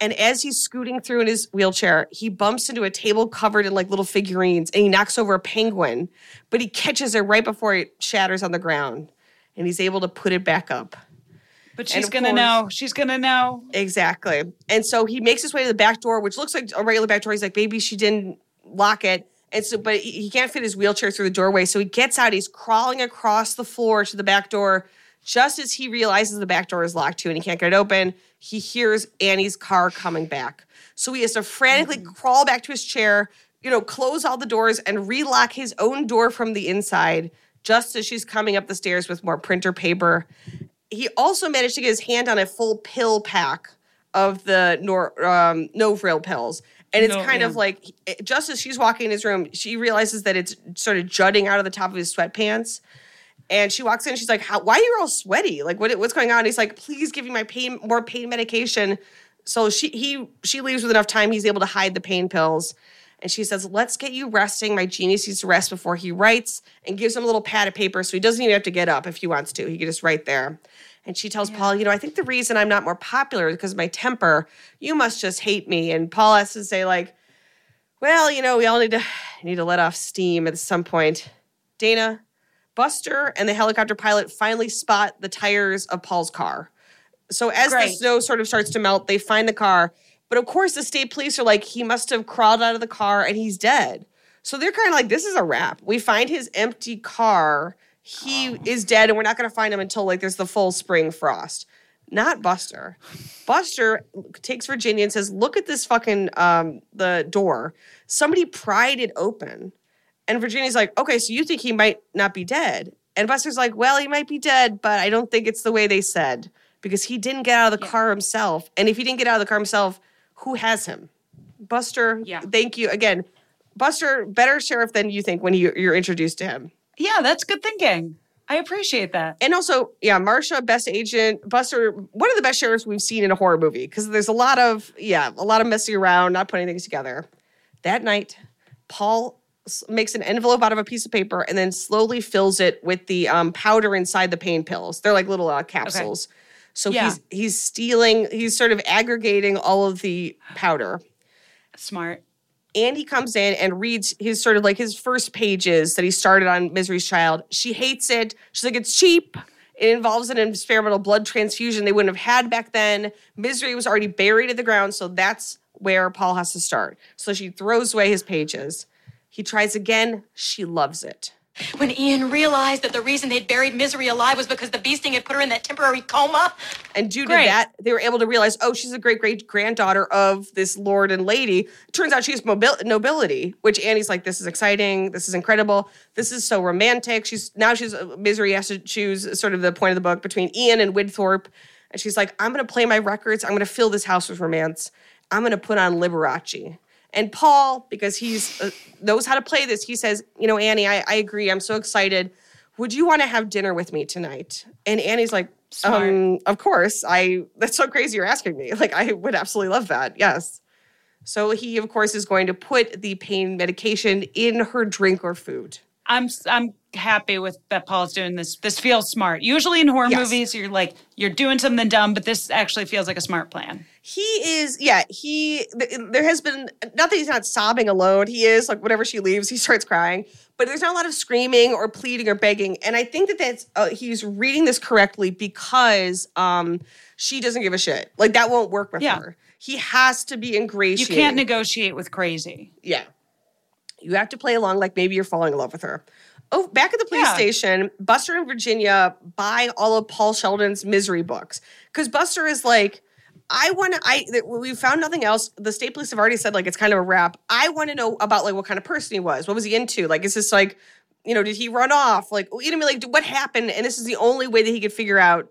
And as he's scooting through in his wheelchair, he bumps into a table covered in like little figurines and he knocks over a penguin, but he catches it right before it shatters on the ground and he's able to put it back up. But she's going to know. She's going to know. Exactly. And so he makes his way to the back door, which looks like a regular back door. He's like, maybe she didn't lock it. And so, but he, he can't fit his wheelchair through the doorway. So he gets out. He's crawling across the floor to the back door. Just as he realizes the back door is locked too and he can't get it open, he hears Annie's car coming back. So he has to frantically mm-hmm. crawl back to his chair, you know, close all the doors and relock his own door from the inside just as she's coming up the stairs with more printer paper. He also managed to get his hand on a full pill pack of the Nor- um, Novril pills. And it's no, kind yeah. of like, just as she's walking in his room, she realizes that it's sort of jutting out of the top of his sweatpants. And she walks in and she's like, How, why are you all sweaty? Like, what, what's going on? And he's like, please give me my pain, more pain medication. So she he she leaves with enough time. He's able to hide the pain pills. And she says, let's get you resting. My genius needs to rest before he writes, and gives him a little pad of paper so he doesn't even have to get up if he wants to. He can just write there. And she tells yeah. Paul, you know, I think the reason I'm not more popular is because of my temper. You must just hate me. And Paul has to say, like, well, you know, we all need to need to let off steam at some point. Dana, Buster and the helicopter pilot finally spot the tires of Paul's car. So as Great. the snow sort of starts to melt, they find the car. But of course, the state police are like, he must have crawled out of the car and he's dead. So they're kind of like, this is a wrap. We find his empty car. He oh. is dead, and we're not going to find him until like there's the full spring frost. Not Buster. Buster takes Virginia and says, look at this fucking, um, the door. Somebody pried it open. And Virginia's like, okay, so you think he might not be dead. And Buster's like, well, he might be dead, but I don't think it's the way they said. Because he didn't get out of the yeah. car himself. And if he didn't get out of the car himself, who has him? Buster, yeah. thank you. Again, Buster, better sheriff than you think when you, you're introduced to him. Yeah, that's good thinking. I appreciate that. And also, yeah, Marcia, best agent. Buster, one of the best sheriffs we've seen in a horror movie. Because there's a lot of, yeah, a lot of messing around, not putting things together. That night, Paul makes an envelope out of a piece of paper and then slowly fills it with the um, powder inside the pain pills. They're like little uh, capsules. Okay. So yeah. he's he's stealing, he's sort of aggregating all of the powder. Smart. Andy comes in and reads his sort of like his first pages that he started on Misery's Child. She hates it. She's like, it's cheap. It involves an experimental blood transfusion they wouldn't have had back then. Misery was already buried in the ground, so that's where Paul has to start. So she throws away his pages. He tries again. She loves it. When Ian realized that the reason they'd buried Misery alive was because the bee sting had put her in that temporary coma. And due to Great. that, they were able to realize, oh, she's a great-great-granddaughter of this lord and lady. Turns out she's mobil- nobility, which Annie's like, this is exciting. This is incredible. This is so romantic. She's Now she's Misery has to choose sort of the point of the book between Ian and Widthorpe. And she's like, I'm going to play my records. I'm going to fill this house with romance. I'm going to put on Liberace. And Paul, because he's uh, knows how to play this, he says, you know, Annie, I, I agree. I'm so excited. Would you want to have dinner with me tonight? And Annie's like, um, of course. I. That's so crazy you're asking me. Like, I would absolutely love that. Yes. So he, of course, is going to put the pain medication in her drink or food. I'm I'm happy with that Paul's doing this. This feels smart. Usually in horror yes. movies, you're like, you're doing something dumb, but this actually feels like a smart plan. He is, yeah, he, there has been, not that he's not sobbing alone. He is, like, whenever she leaves, he starts crying. But there's not a lot of screaming or pleading or begging. And I think that that's, uh, he's reading this correctly because um, she doesn't give a shit. Like, that won't work with yeah. her. He has to be ingratiating. You can't negotiate with crazy. Yeah. You have to play along like maybe you're falling in love with her. Oh, back at the police yeah. station, Buster and Virginia buy all of Paul Sheldon's Misery books. Because Buster is like, I want to, I, we found nothing else. The state police have already said, like, it's kind of a wrap. I want to know about, like, what kind of person he was. What was he into? Like, is this, like, you know, did he run off? Like, you know, like, what happened? And this is the only way that he could figure out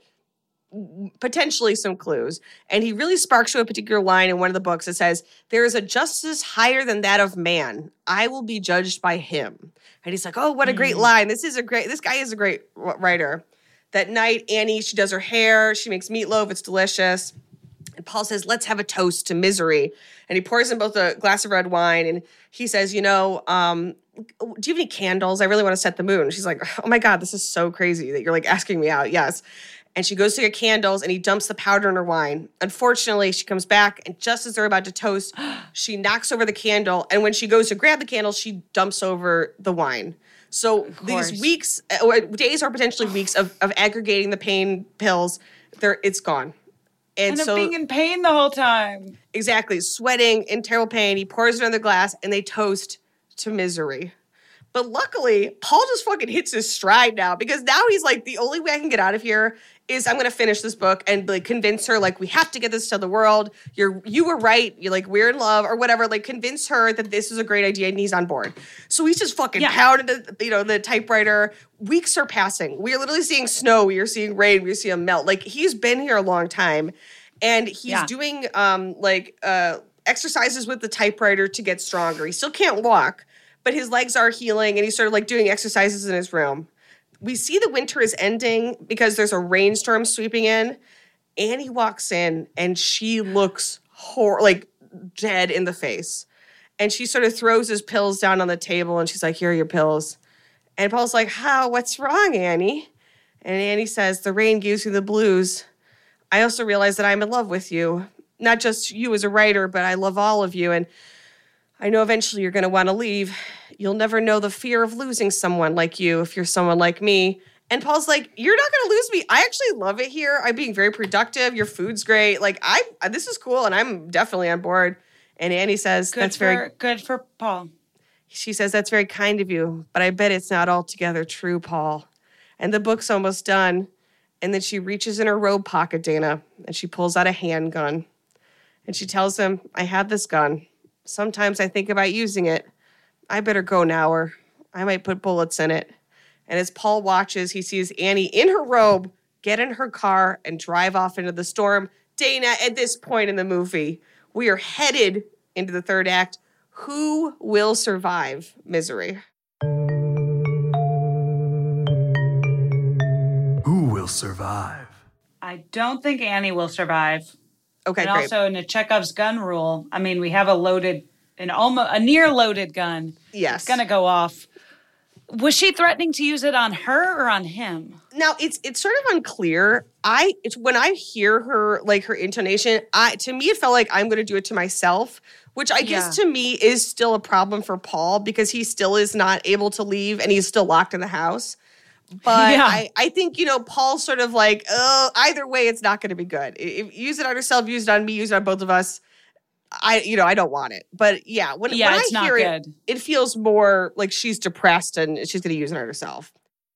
potentially some clues. And he really sparks to a particular line in one of the books that says, there is a justice higher than that of man. I will be judged by him. And he's like, oh, what a great line. This is a great, this guy is a great writer. That night, Annie, she does her hair. She makes meatloaf. It's delicious. And Paul says, let's have a toast to misery. And he pours in both a glass of red wine. And he says, you know, um, do you have any candles? I really want to set the moon. She's like, oh my God, this is so crazy that you're like asking me out. Yes. And she goes to get candles, and he dumps the powder in her wine. Unfortunately, she comes back, and just as they're about to toast, she knocks over the candle. And when she goes to grab the candle, she dumps over the wine. So these weeks, or days or potentially weeks of, of aggregating the pain pills, they're, it's gone. And, and so, of being in pain the whole time. Exactly. Sweating, in terrible pain. He pours it on the glass, and they toast to misery. But luckily, Paul just fucking hits his stride now, because now he's like, the only way I can get out of here is I'm going to finish this book and like convince her, like, we have to get this to the world. You're, you were right. You're like, we're in love or whatever. Like, convince her that this is a great idea and he's on board. So he's just fucking yeah. pounding the, you know, the typewriter. Weeks are passing. We are literally seeing snow. We are seeing rain. We are seeing melt. Like, he's been here a long time, and he's yeah. doing um like uh exercises with the typewriter to get stronger. He still can't walk, but his legs are healing, and he's sort of like doing exercises in his room. We see the winter is ending because there's a rainstorm sweeping in. Annie walks in, and she looks hor- like dead in the face. And she sort of throws his pills down on the table, and she's like, here are your pills. And Paul's like, how? What's wrong, Annie? And Annie says, the rain gives you the blues. I also realize that I'm in love with you. Not just you as a writer, but I love all of you. And I know eventually you're going to want to leave. You'll never know the fear of losing someone like you if you're someone like me. And Paul's like, you're not going to lose me. I actually love it here. I'm being very productive. Your food's great. Like, I, this is cool, and I'm definitely on board. And Annie says, good that's for, very good for Paul. She says, that's very kind of you, but I bet it's not altogether true, Paul. And the book's almost done. And then she reaches in her robe pocket, Dana, and she pulls out a handgun. And she tells him, I have this gun. Sometimes I think about using it. I better go now, or I might put bullets in it. And as Paul watches, he sees Annie in her robe get in her car and drive off into the storm. Dana, at this point in the movie, we are headed into the third act. Who will survive misery? Who will survive? I don't think Annie will survive. Okay, and great. Also, in a Chekhov's gun rule, I mean, we have a loaded, an almost a near loaded gun. Yes, it's gonna go off. Was she threatening to use it on her or on him? Now it's it's sort of unclear. I it's when I hear her like her intonation, I to me it felt like I'm going to do it to myself, which I guess yeah. to me is still a problem for Paul because he still is not able to leave and he's still locked in the house. But yeah. I, I think, you know, Paul's sort of like, oh, either way, it's not going to be good. If, use it on herself, use it on me, use it on both of us. I, you know, I don't want it. But yeah, when, yeah, when it's I not hear good. it, it feels more like she's depressed and she's going to use it on herself.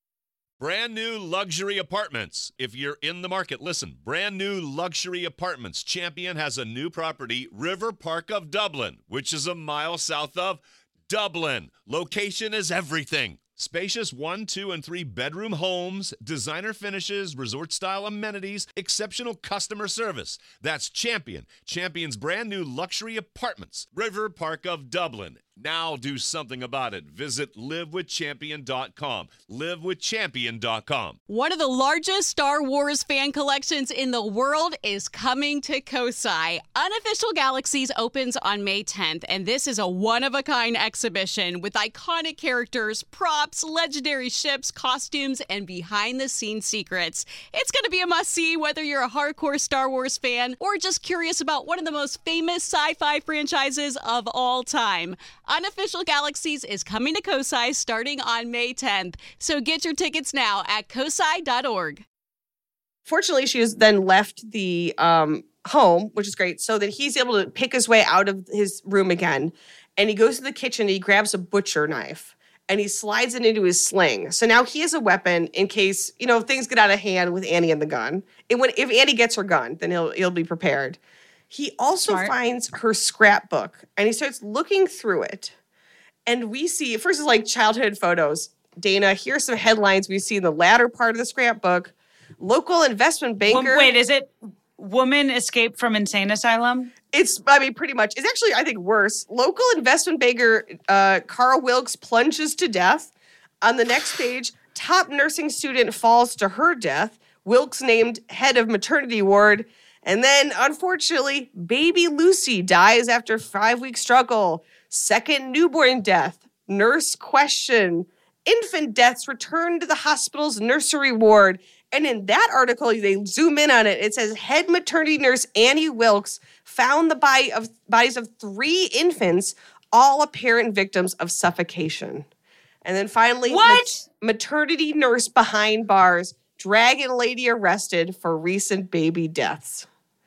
Brand new luxury apartments. If you're in the market, listen. Brand new luxury apartments. Champion has a new property, River Park of Dublin, which is a mile south of Dublin. Location is everything. Spacious one, two, and three bedroom homes, designer finishes, resort-style amenities, exceptional customer service. That's Champion. Champion's brand new luxury apartments. River Park of Dublin. Now do something about it. Visit live with champion dot com. live with champion dot com. One of the largest Star Wars fan collections in the world is coming to Kosai. Unofficial Galaxies opens on May tenth, and this is a one-of-a-kind exhibition with iconic characters, props, legendary ships, costumes, and behind-the-scenes secrets. It's going to be a must-see whether you're a hardcore Star Wars fan or just curious about one of the most famous sci-fi franchises of all time. Unofficial Galaxies is coming to Kosai starting on May tenth, so get your tickets now at kosai dot org. Fortunately, she has then left the um, home, which is great, so that he's able to pick his way out of his room again. And he goes to the kitchen and he grabs a butcher knife and he slides it into his sling. So now he has a weapon in case, you know, things get out of hand with Annie and the gun. And when if Annie gets her gun, then he'll he'll be prepared. He also Smart. finds her scrapbook and he starts looking through it. And we see, first is like childhood photos. Dana, here's some headlines we see in the latter part of the scrapbook. Local investment banker. Well, wait, is it woman escaped from insane asylum? It's, I mean, pretty much. It's actually, I think, worse. Local investment banker uh, Carl Wilkes plunges to death. On the next page, top nursing student falls to her death. Wilkes named head of maternity ward. And then, unfortunately, baby Lucy dies after five-week struggle. Second newborn death. Nurse question. Infant deaths return to the hospital's nursery ward. And in that article, they zoom in on it. It says head maternity nurse Annie Wilkes found the body of bodies of three infants, all apparent victims of suffocation. And then finally, what? mat- maternity nurse behind bars, dragon lady arrested for recent baby deaths.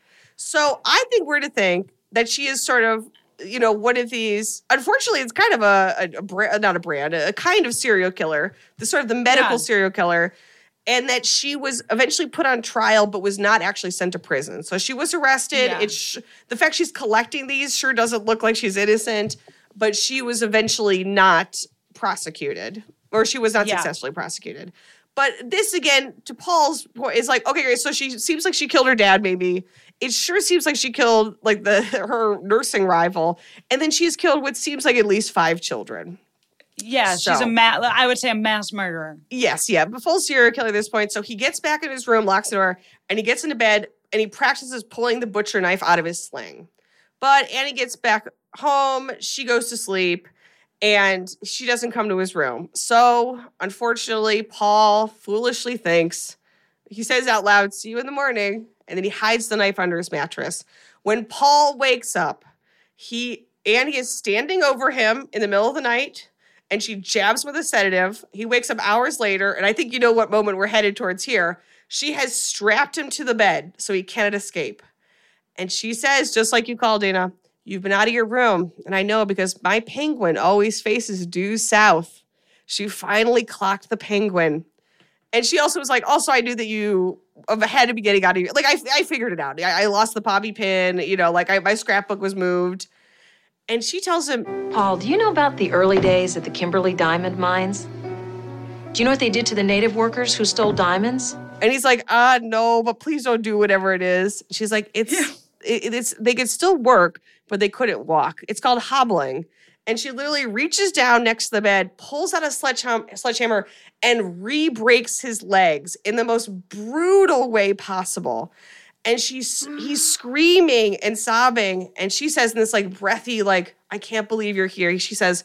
So I think we're to think that she is sort of, you know, one of these, unfortunately, it's kind of a, a, a brand, not a brand, a kind of serial killer, the sort of the medical Yeah. serial killer, and that she was eventually put on trial but was not actually sent to prison. So she was arrested. Yeah. It's sh- the fact she's collecting these sure doesn't look like she's innocent, but she was eventually not prosecuted, or she was not Yeah. successfully prosecuted. But this, again, to Paul's point, is like, okay, so she seems like she killed her dad, maybe. It sure seems like she killed, like, the her nursing rival. And then she's killed what seems like at least five children. Yeah, she's So- a ma- I would say a mass murderer. Yes, yeah, but full serial killer at this point. So he gets back in his room, locks the door, and he gets into bed, and he practices pulling the butcher knife out of his sling. But Annie gets back home, she goes to sleep, and she doesn't come to his room. So, unfortunately, Paul foolishly thinks, he says out loud, see you in the morning, and then he hides the knife under his mattress. When Paul wakes up, he Annie is standing over him in the middle of the night, and she jabs him with a sedative. He wakes up hours later, and I think you know what moment we're headed towards here. She has strapped him to the bed so he cannot escape. And she says, just like you called, Dana, you've been out of your room, and I know because my penguin always faces due south. She finally clocked the penguin. And she also was like, also, I knew that you had to be getting out of your, like, I, I figured it out. I, I lost the bobby pin, you know, like I, my scrapbook was moved. And she tells him, Paul, do you know about the early days at the Kimberly Diamond Mines? Do you know what they did to the native workers who stole diamonds? and he's like, ah, no, but please don't do whatever it is. She's like, it's, it, it's, they could still work, but they couldn't walk. It's called hobbling. And she literally reaches down next to the bed, pulls out a sledgehammer, sledgehammer and re-breaks his legs in the most brutal way possible. And she's he's screaming and sobbing. And she says in this like breathy, like, I can't believe you're here. She says,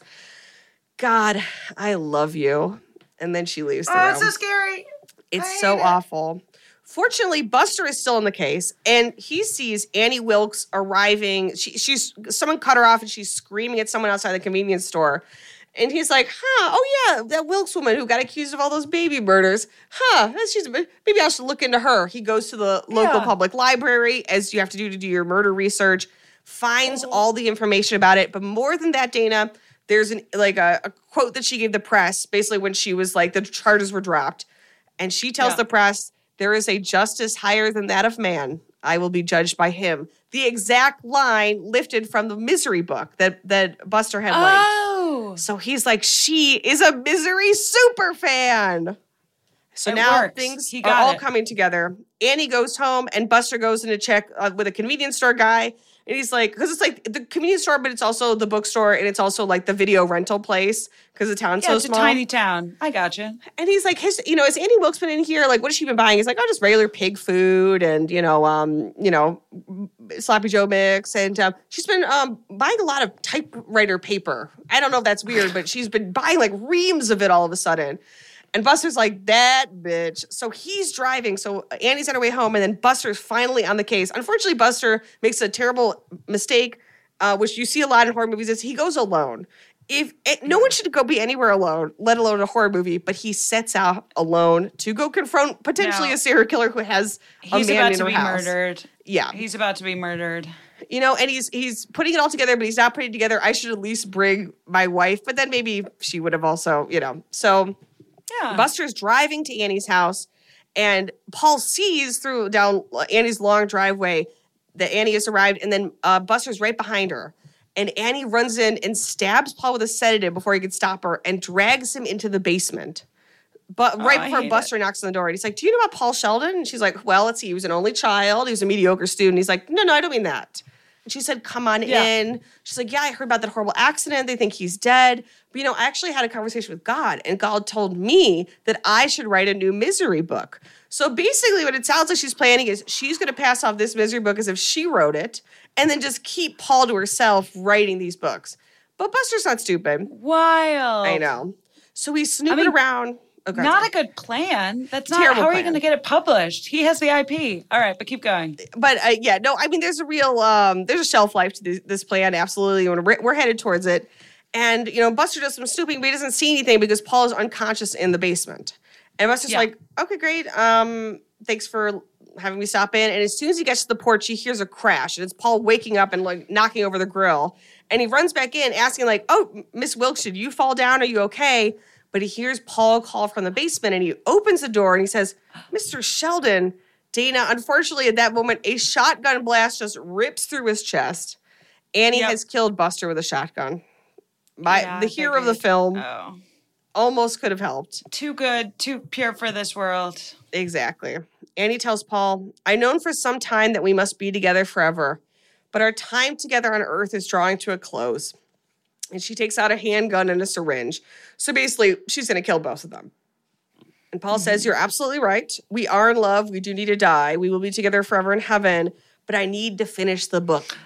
God, I love you. And then she leaves the room. Oh, it's so scary. It's I so hate it. awful. Fortunately, Buster is still in the case, and he sees Annie Wilkes arriving. She, she's someone cut her off, and she's screaming at someone outside the convenience store. And he's like, huh, oh yeah, that Wilkes woman who got accused of all those baby murders. Huh, she's, maybe I should look into her. He goes to the local Yeah. public library, as you have to do to do your murder research, finds Oh. all the information about it. But more than that, Dana, there's an like a, a quote that she gave the press, basically when she was like, the charges were dropped. And she tells Yeah. the press, there is a justice higher than that of man. I will be judged by him. The exact line lifted from the Misery book that, that Buster had linked. Oh. So he's like, she is a Misery super fan. So It now works. things He are got all it. coming together. Annie goes home and Buster goes in to check uh, with a convenience store guy. And he's like, because it's like the convenience store, but it's also the bookstore and it's also like the video rental place because the town's Yeah, so it's small. a tiny town. I got you. And he's like, his, you know, has Annie Wilkes been in here? Like, what has she been buying? He's like, oh, just regular pig food and, you know, um, you know, Sloppy Joe mix. And um, she's been um, buying a lot of typewriter paper. I don't know if that's weird, but she's been buying like reams of it all of a sudden. And Buster's like, that bitch. So he's driving. So Annie's on her way home, and then Buster's finally on the case. Unfortunately, Buster makes a terrible mistake, uh, which you see a lot in horror movies, is he goes alone. If it, no one should go be anywhere alone, let alone a horror movie, but he sets out alone to go confront potentially No. a serial killer who has a He's man about in to her be house. murdered. Yeah. He's about to be murdered. You know, and he's he's putting it all together, but he's not putting it together. I should at least bring my wife, but then maybe she would have also, you know. So Yeah. Buster's driving to Annie's house, and Paul sees through down Annie's long driveway that Annie has arrived, and then uh, Buster's right behind her. And Annie runs in and stabs Paul with a sedative before he could stop her and drags him into the basement. But right Oh, I before hate Buster knocks on the door, and he's like, do you know about Paul Sheldon? And she's like, well, let's see, he was an only child. He was a mediocre student. He's like, no, no, I don't mean that. And she said, come on Yeah. in. She's like, yeah, I heard about that horrible accident. They think he's dead. But, you know, I actually had a conversation with God, and God told me that I should write a new Misery book. So basically what it sounds like she's planning is she's going to pass off this Misery book as if she wrote it and then just keep Paul to herself writing these books. But Buster's not stupid. Wild. I know. So he's snooping I mean- around. Okay. Not a good plan. That's not, Terrible how are you plan. going to get it published? He has the I P. All right, but keep going. But uh, yeah, no, I mean, there's a real, um, there's a shelf life to this, this plan. Absolutely. We're, we're headed towards it. And, you know, Buster does some snooping, but he doesn't see anything because Paul is unconscious in the basement. And Buster's Yeah. like, okay, great. Um, thanks for having me stop in. And as soon as he gets to the porch, he hears a crash. And it's Paul waking up and like knocking over the grill. And he runs back in asking like, oh, Miss Wilkes, did you fall down? Are you okay? But he hears Paul call from the basement and he opens the door and he says, Mister Sheldon. Dana, unfortunately, at that moment, a shotgun blast just rips through his chest. Annie Yep. has killed Buster with a shotgun. My, Yeah, the I hero of the figured. film Oh. almost could have helped. Too good, too pure for this world. Exactly. Annie tells Paul, I've known for some time that we must be together forever, but our time together on Earth is drawing to a close. And she takes out a handgun and a syringe. So basically, she's going to kill both of them. And Paul mm-hmm. says, you're absolutely right. We are in love. We do need to die. We will be together forever in heaven. But I need to finish the book.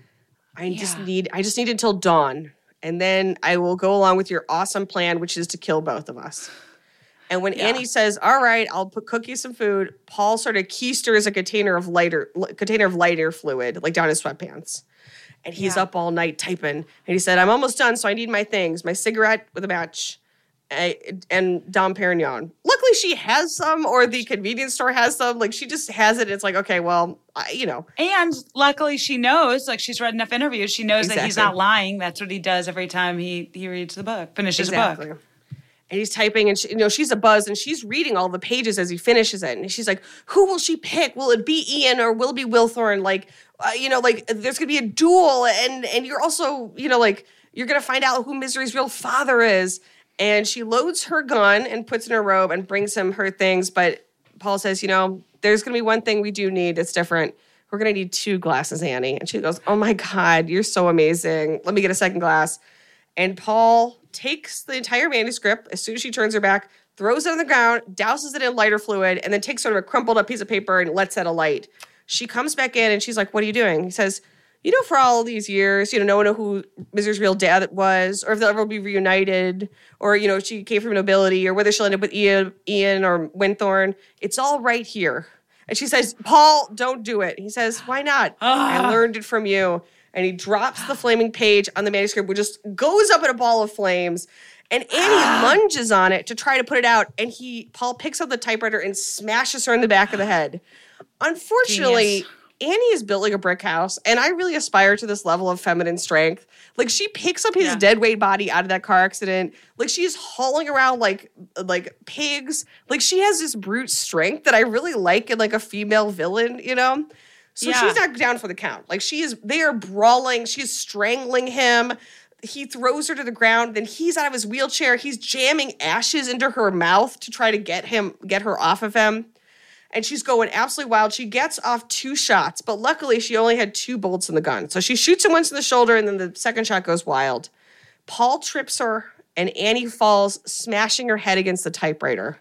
I yeah. just need, I just need until dawn. And then I will go along with your awesome plan, which is to kill both of us. And when yeah. Annie says, all right, I'll put cook you some food, Paul sort of keisters a container of lighter, container of lighter fluid, like down his sweatpants. And he's yeah. up all night typing. And he said, I'm almost done, so I need my things. My cigarette with a match and, and Dom Perignon. Luckily, she has some, or the convenience store has some. Like, she just has it. It's like, okay, well, I, you know. And luckily, she knows, like, she's read enough interviews. She knows exactly. that he's not lying. That's what he does every time he, he reads the book, finishes exactly. a book. And he's typing, and she, you know, she's a buzz, and she's reading all the pages as he finishes it. And she's like, who will she pick? Will it be Ian or will it be Wilthorne? Like, uh, you know, like, there's going to be a duel, and and you're also, you know, like, you're going to find out who Misery's real father is. And she loads her gun and puts in her robe and brings him her things. But Paul says, you know, there's going to be one thing we do need. It's different. We're going to need two glasses, Annie. And she goes, oh, my God, you're so amazing. Let me get a second glass. And Paul takes the entire manuscript as soon as she turns her back, throws it on the ground, douses it in lighter fluid, and then takes sort of a crumpled up piece of paper and lets out a light. She comes back in and she's like, what are you doing? He says, you know, for all these years, you know, no one knew who Misery's real dad was, or if they'll ever be reunited, or, you know, if she came from nobility, or whether she'll end up with Ian, Ian or Winthorne. It's all right here. And she says, Paul, don't do it. He says, why not? I learned it from you. And he drops the flaming page on the manuscript, which just goes up in a ball of flames. And Annie lunges on it to try to put it out. And he, Paul picks up the typewriter and smashes her in the back of the head. Unfortunately, Genius. Annie is built like a brick house. And I really aspire to this level of feminine strength. Like, she picks up his yeah. dead weight body out of that car accident. Like, she's hauling around like, like pigs. Like, she has this brute strength that I really like in like a female villain, you know? So yeah. she's not down for the count. Like, she is, they are brawling. She's strangling him. He throws her to the ground. Then he's out of his wheelchair. He's jamming ashes into her mouth to try to get him, get her off of him. And she's going absolutely wild. She gets off two shots, but luckily she only had two bullets in the gun. So she shoots him once in the shoulder, and then the second shot goes wild. Paul trips her, and Annie falls, smashing her head against the typewriter.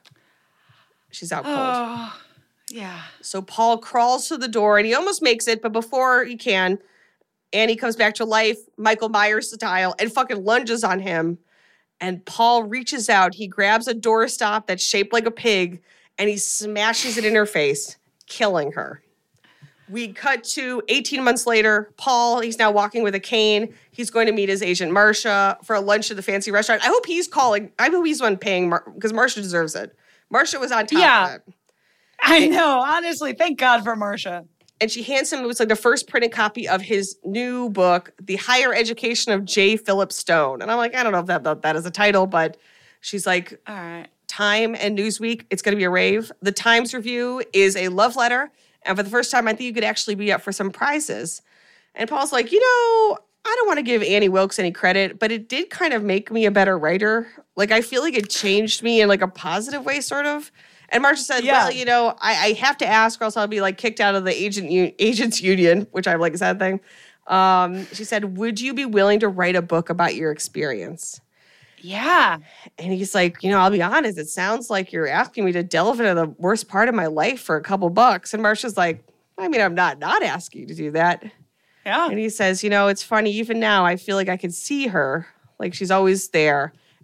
She's out cold. Oh. Yeah. So Paul crawls to the door, and he almost makes it, but before he can, Annie comes back to life, Michael Myers style, and fucking lunges on him. And Paul reaches out. He grabs a doorstop that's shaped like a pig, and he smashes it in her face, killing her. We cut to eighteen months later. Paul, he's now walking with a cane. He's going to meet his agent, Marcia, for a lunch at the fancy restaurant. I hope he's calling. I hope he's the one paying, because Mar- Marcia deserves it. Marcia was on top yeah. of it. I know, honestly. Thank God for Marcia. And she hands him, it was like the first printed copy of his new book, The Higher Education of J. Philip Stone. And I'm like, I don't know if that, that, that is a title, but she's like, all right. Time and Newsweek, it's going to be a rave. The Times review is a love letter. And for the first time, I think you could actually be up for some prizes. And Paul's like, you know, I don't want to give Annie Wilkes any credit, but it did kind of make me a better writer. Like, I feel like it changed me in like a positive way, sort of. And Marcia said, yeah. well, you know, I, I have to ask or else I'll be like kicked out of the agent u- agents union, which I like a sad thing. Um, she said, would you be willing to write a book about your experience? Yeah. And he's like, you know, I'll be honest, it sounds like you're asking me to delve into the worst part of my life for a couple bucks. And Marcia's like, I mean, I'm not not asking you to do that. Yeah. And he says, you know, it's funny, even now, I feel like I can see her, like she's always there.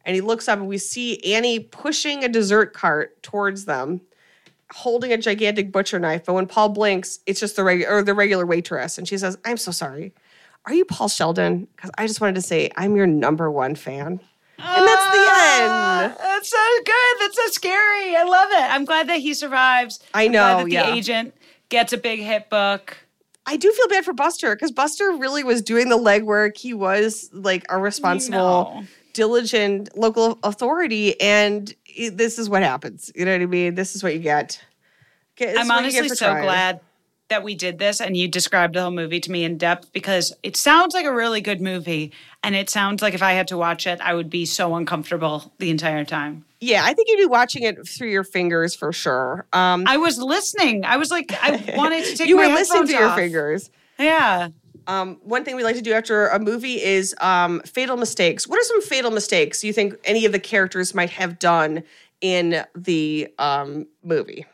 And he looks up and we see Annie pushing a dessert cart towards them, holding a gigantic butcher knife. But when Paul blinks, it's just the regular or the regular waitress. And she says, I'm so sorry. Are you Paul Sheldon? Because I just wanted to say I'm your number one fan. And that's the end. That's so good. That's so scary. I love it. I'm glad that he survives. I know, I'm glad that yeah. the agent gets a big hit book. I do feel bad for Buster because Buster really was doing the legwork. He was like a responsible, No. diligent local authority. And it- this is what happens. You know what I mean? This is what you get. Okay, this is I'm what you get honestly for so trying. glad that we did this and you described the whole movie to me in depth because it sounds like a really good movie. And it sounds like if I had to watch it, I would be so uncomfortable the entire time. Yeah, I think you'd be watching it through your fingers for sure. Um, I was listening. I was like, I wanted to take you my were listening headphones to your off. fingers. Yeah. Um, one thing we like to do after a movie is um, fatal mistakes. What are some fatal mistakes you think any of the characters might have done in the um, movie?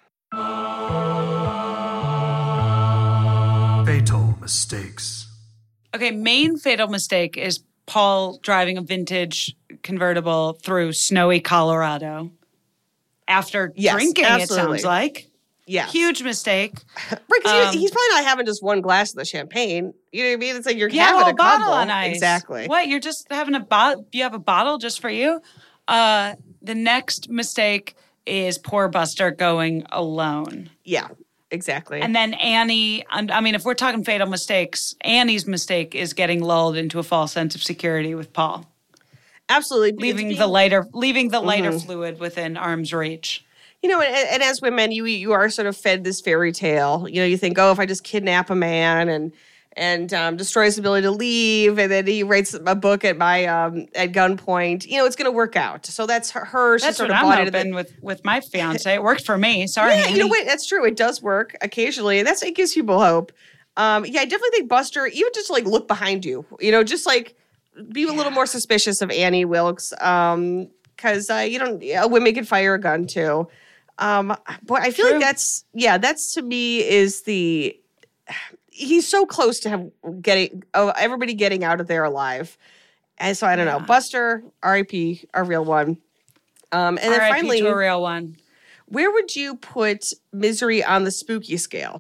Fatal mistakes. Okay, main fatal mistake is Paul driving a vintage convertible through snowy Colorado after Yes, drinking, absolutely. it sounds like. Yeah. Huge mistake. Right, because Um, he's probably not having just one glass of the champagne. You know what I mean? It's like you're Yeah, having whole a couple. bottle on ice. Exactly. What? You're just having a bottle? You have a bottle just for you? Uh, the next mistake is poor Buster going alone. Yeah, exactly. And then Annie, I mean, if we're talking fatal mistakes, Annie's mistake is getting lulled into a false sense of security with Paul, Absolutely. because leaving being- the lighter, leaving the lighter Mhm. fluid within arm's reach. You know, and, and as women, you you are sort of fed this fairy tale. You know, you think, oh, if I just kidnap a man and and um, destroy his ability to leave, and then he writes a book at my um, at gunpoint, you know, it's going to work out. So that's her. her she That's sort what of I'm bought into hoping the, with, with my fiance. It worked for me. Sorry, Yeah, you know Annie. what? That's true. It does work occasionally, and that's it gives people hope. Um, yeah, I definitely think Buster, even just like look behind you, you know, just like be a little more suspicious of Annie Wilkes, um, because uh, you don't. A women can fire a gun too. Um, boy, I feel True. like that's yeah, that's to me is the. He's so close to have getting oh, everybody getting out of there alive, and so I don't know. Yeah. Buster, R I P, our real one. Um, and then R I P finally, to a real one. where would you put Misery on the spooky scale?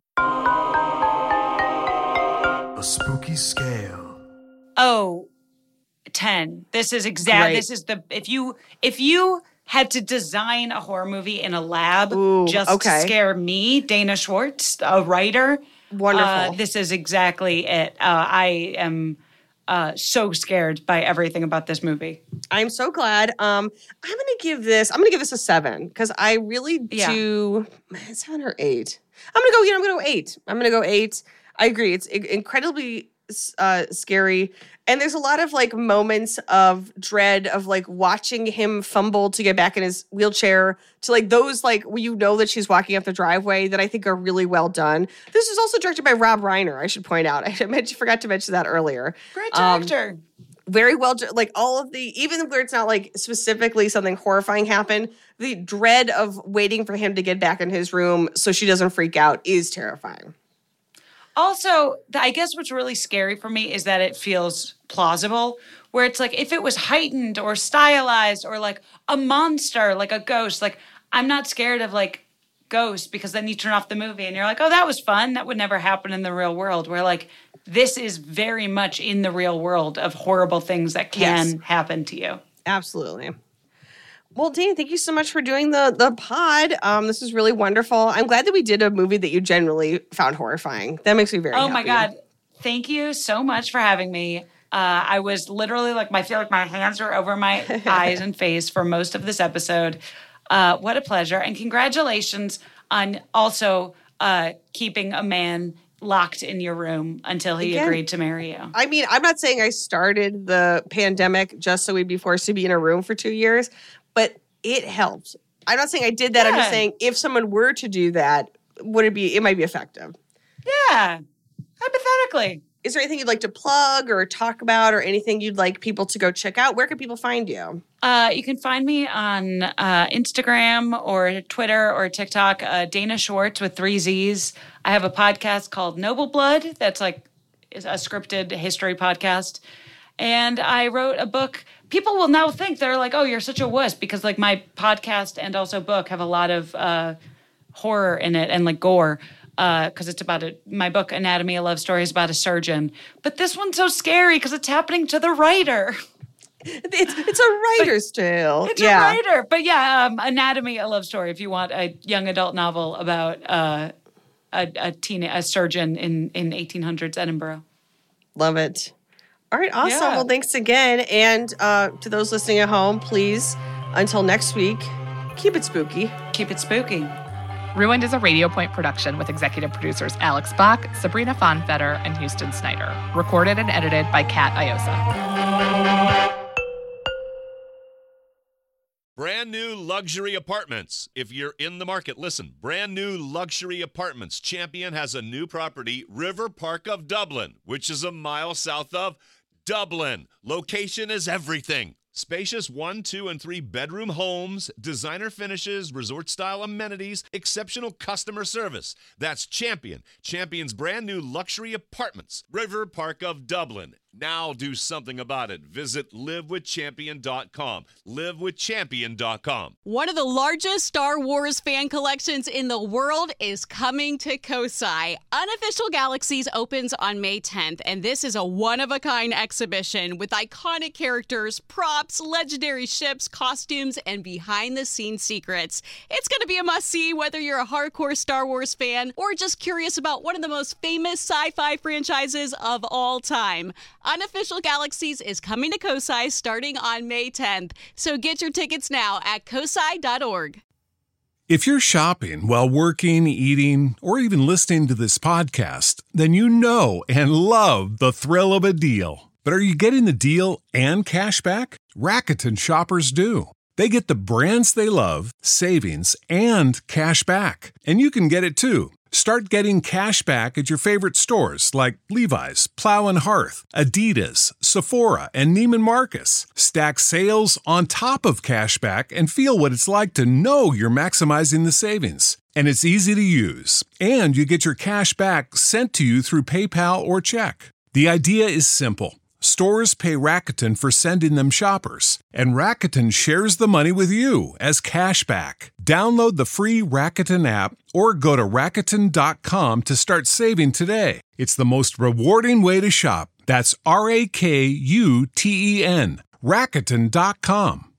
A spooky scale. Oh, ten. This is exact. Great. This is the if you if you had to design a horror movie in a lab Ooh, just okay. to scare me, Dana Schwartz, a writer. Wonderful. Uh, this is exactly it. Uh, I am uh, so scared by everything about this movie. I'm so glad. Um, I'm gonna give this. I'm gonna give this a seven because I really Yeah. do. Seven or eight. I'm gonna go. You know, I'm gonna go eight. I'm gonna go eight. I agree. It's i- incredibly uh, scary, and there's a lot of like moments of dread of like watching him fumble to get back in his wheelchair. To like those like where you know that she's walking up the driveway that I think are really well done. This is also directed by Rob Reiner. I should point out. I mentioned, forgot to mention that earlier. Great Um, director. very well, like all of the, even where it's not like specifically something horrifying happened, the dread of waiting for him to get back in his room so she doesn't freak out is terrifying. Also, th- I guess what's really scary for me is that it feels plausible, where it's like if it was heightened or stylized or like a monster, like a ghost, like I'm not scared of like ghosts because then you turn off the movie and you're like, oh, that was fun. That would never happen in the real world. Where like this is very much in the real world of horrible things that can Yes. happen to you. Absolutely. Well, Dane, thank you so much for doing the the pod. Um, this is really wonderful. I'm glad that we did a movie that you generally found horrifying. That makes me very Oh happy. my God. Thank you so much for having me. Uh, I was literally like, I feel like my hands were over my eyes and face for most of this episode. Uh, what a pleasure. And congratulations on also uh, keeping a man locked in your room until he Again, agreed to marry you. I mean, I'm not saying I started the pandemic just so we'd be forced to be in a room for two years, but it helped. I'm not saying I did that. I'm just Yeah. saying if someone were to do that, would it be, it might be effective. Yeah. Hypothetically. Is there anything you'd like to plug or talk about or anything you'd like people to go check out? Where can people find you? Uh, you can find me on uh, Instagram or Twitter or TikTok, uh, Dana Schwartz with three Z's. I have a podcast called Noble Blood that's like is a scripted history podcast. And I wrote a book. People will now think, they're like, oh, you're such a wuss, because like my podcast and also book have a lot of uh, horror in it and like gore. Because uh, it's about a, my book, Anatomy, a Love Story, is about a surgeon. But this one's so scary because it's happening to the writer. It's it's a writer's but, tale. It's yeah. a writer. But yeah, um, Anatomy, a Love Story, if you want a young adult novel about uh, a, a, teen, a surgeon in, in eighteen hundreds Edinburgh. Love it. All right, awesome. Yeah. Well, thanks again. And uh, to those listening at home, please, until next week, keep it spooky. Keep it spooky. Ruined is a Radio Point production with executive producers Alex Bach, Sabrina Fonfetter, and Houston Snyder. Recorded and edited by Kat Iosa. Brand new luxury apartments. If you're in the market, listen. Brand new luxury apartments. Champion has a new property, River Park of Dublin, which is a mile south of Dublin. Location is everything. Spacious one, two, and three bedroom homes, designer finishes, resort-style amenities, exceptional customer service. That's Champion. Champion's brand new luxury apartments, River Park of Dublin. Now do something about it. Visit live with champion dot com. live with champion dot com. One of the largest Star Wars fan collections in the world is coming to Kosai. Unofficial Galaxies opens on May tenth, and this is a one-of-a-kind exhibition with iconic characters, props, legendary ships, costumes, and behind-the-scenes secrets. It's going to be a must-see whether you're a hardcore Star Wars fan or just curious about one of the most famous sci-fi franchises of all time. Unofficial Galaxies is coming to Kosai starting on May tenth, so get your tickets now at kosai dot org. If you're shopping while working, eating, or even listening to this podcast, then you know and love the thrill of a deal. But are you getting the deal and cash back? Rakuten shoppers do. They get the brands they love, savings, and cash back. And you can get it too. Start getting cash back at your favorite stores like Levi's, Plow and Hearth, Adidas, Sephora, and Neiman Marcus. Stack sales on top of cash back and feel what it's like to know you're maximizing the savings. And it's easy to use. And you get your cash back sent to you through PayPal or check. The idea is simple. Stores pay Rakuten for sending them shoppers, and Rakuten shares the money with you as cash back. Download the free Rakuten app or go to Rakuten dot com to start saving today. It's the most rewarding way to shop. That's R A K U T E N. Rakuten dot com.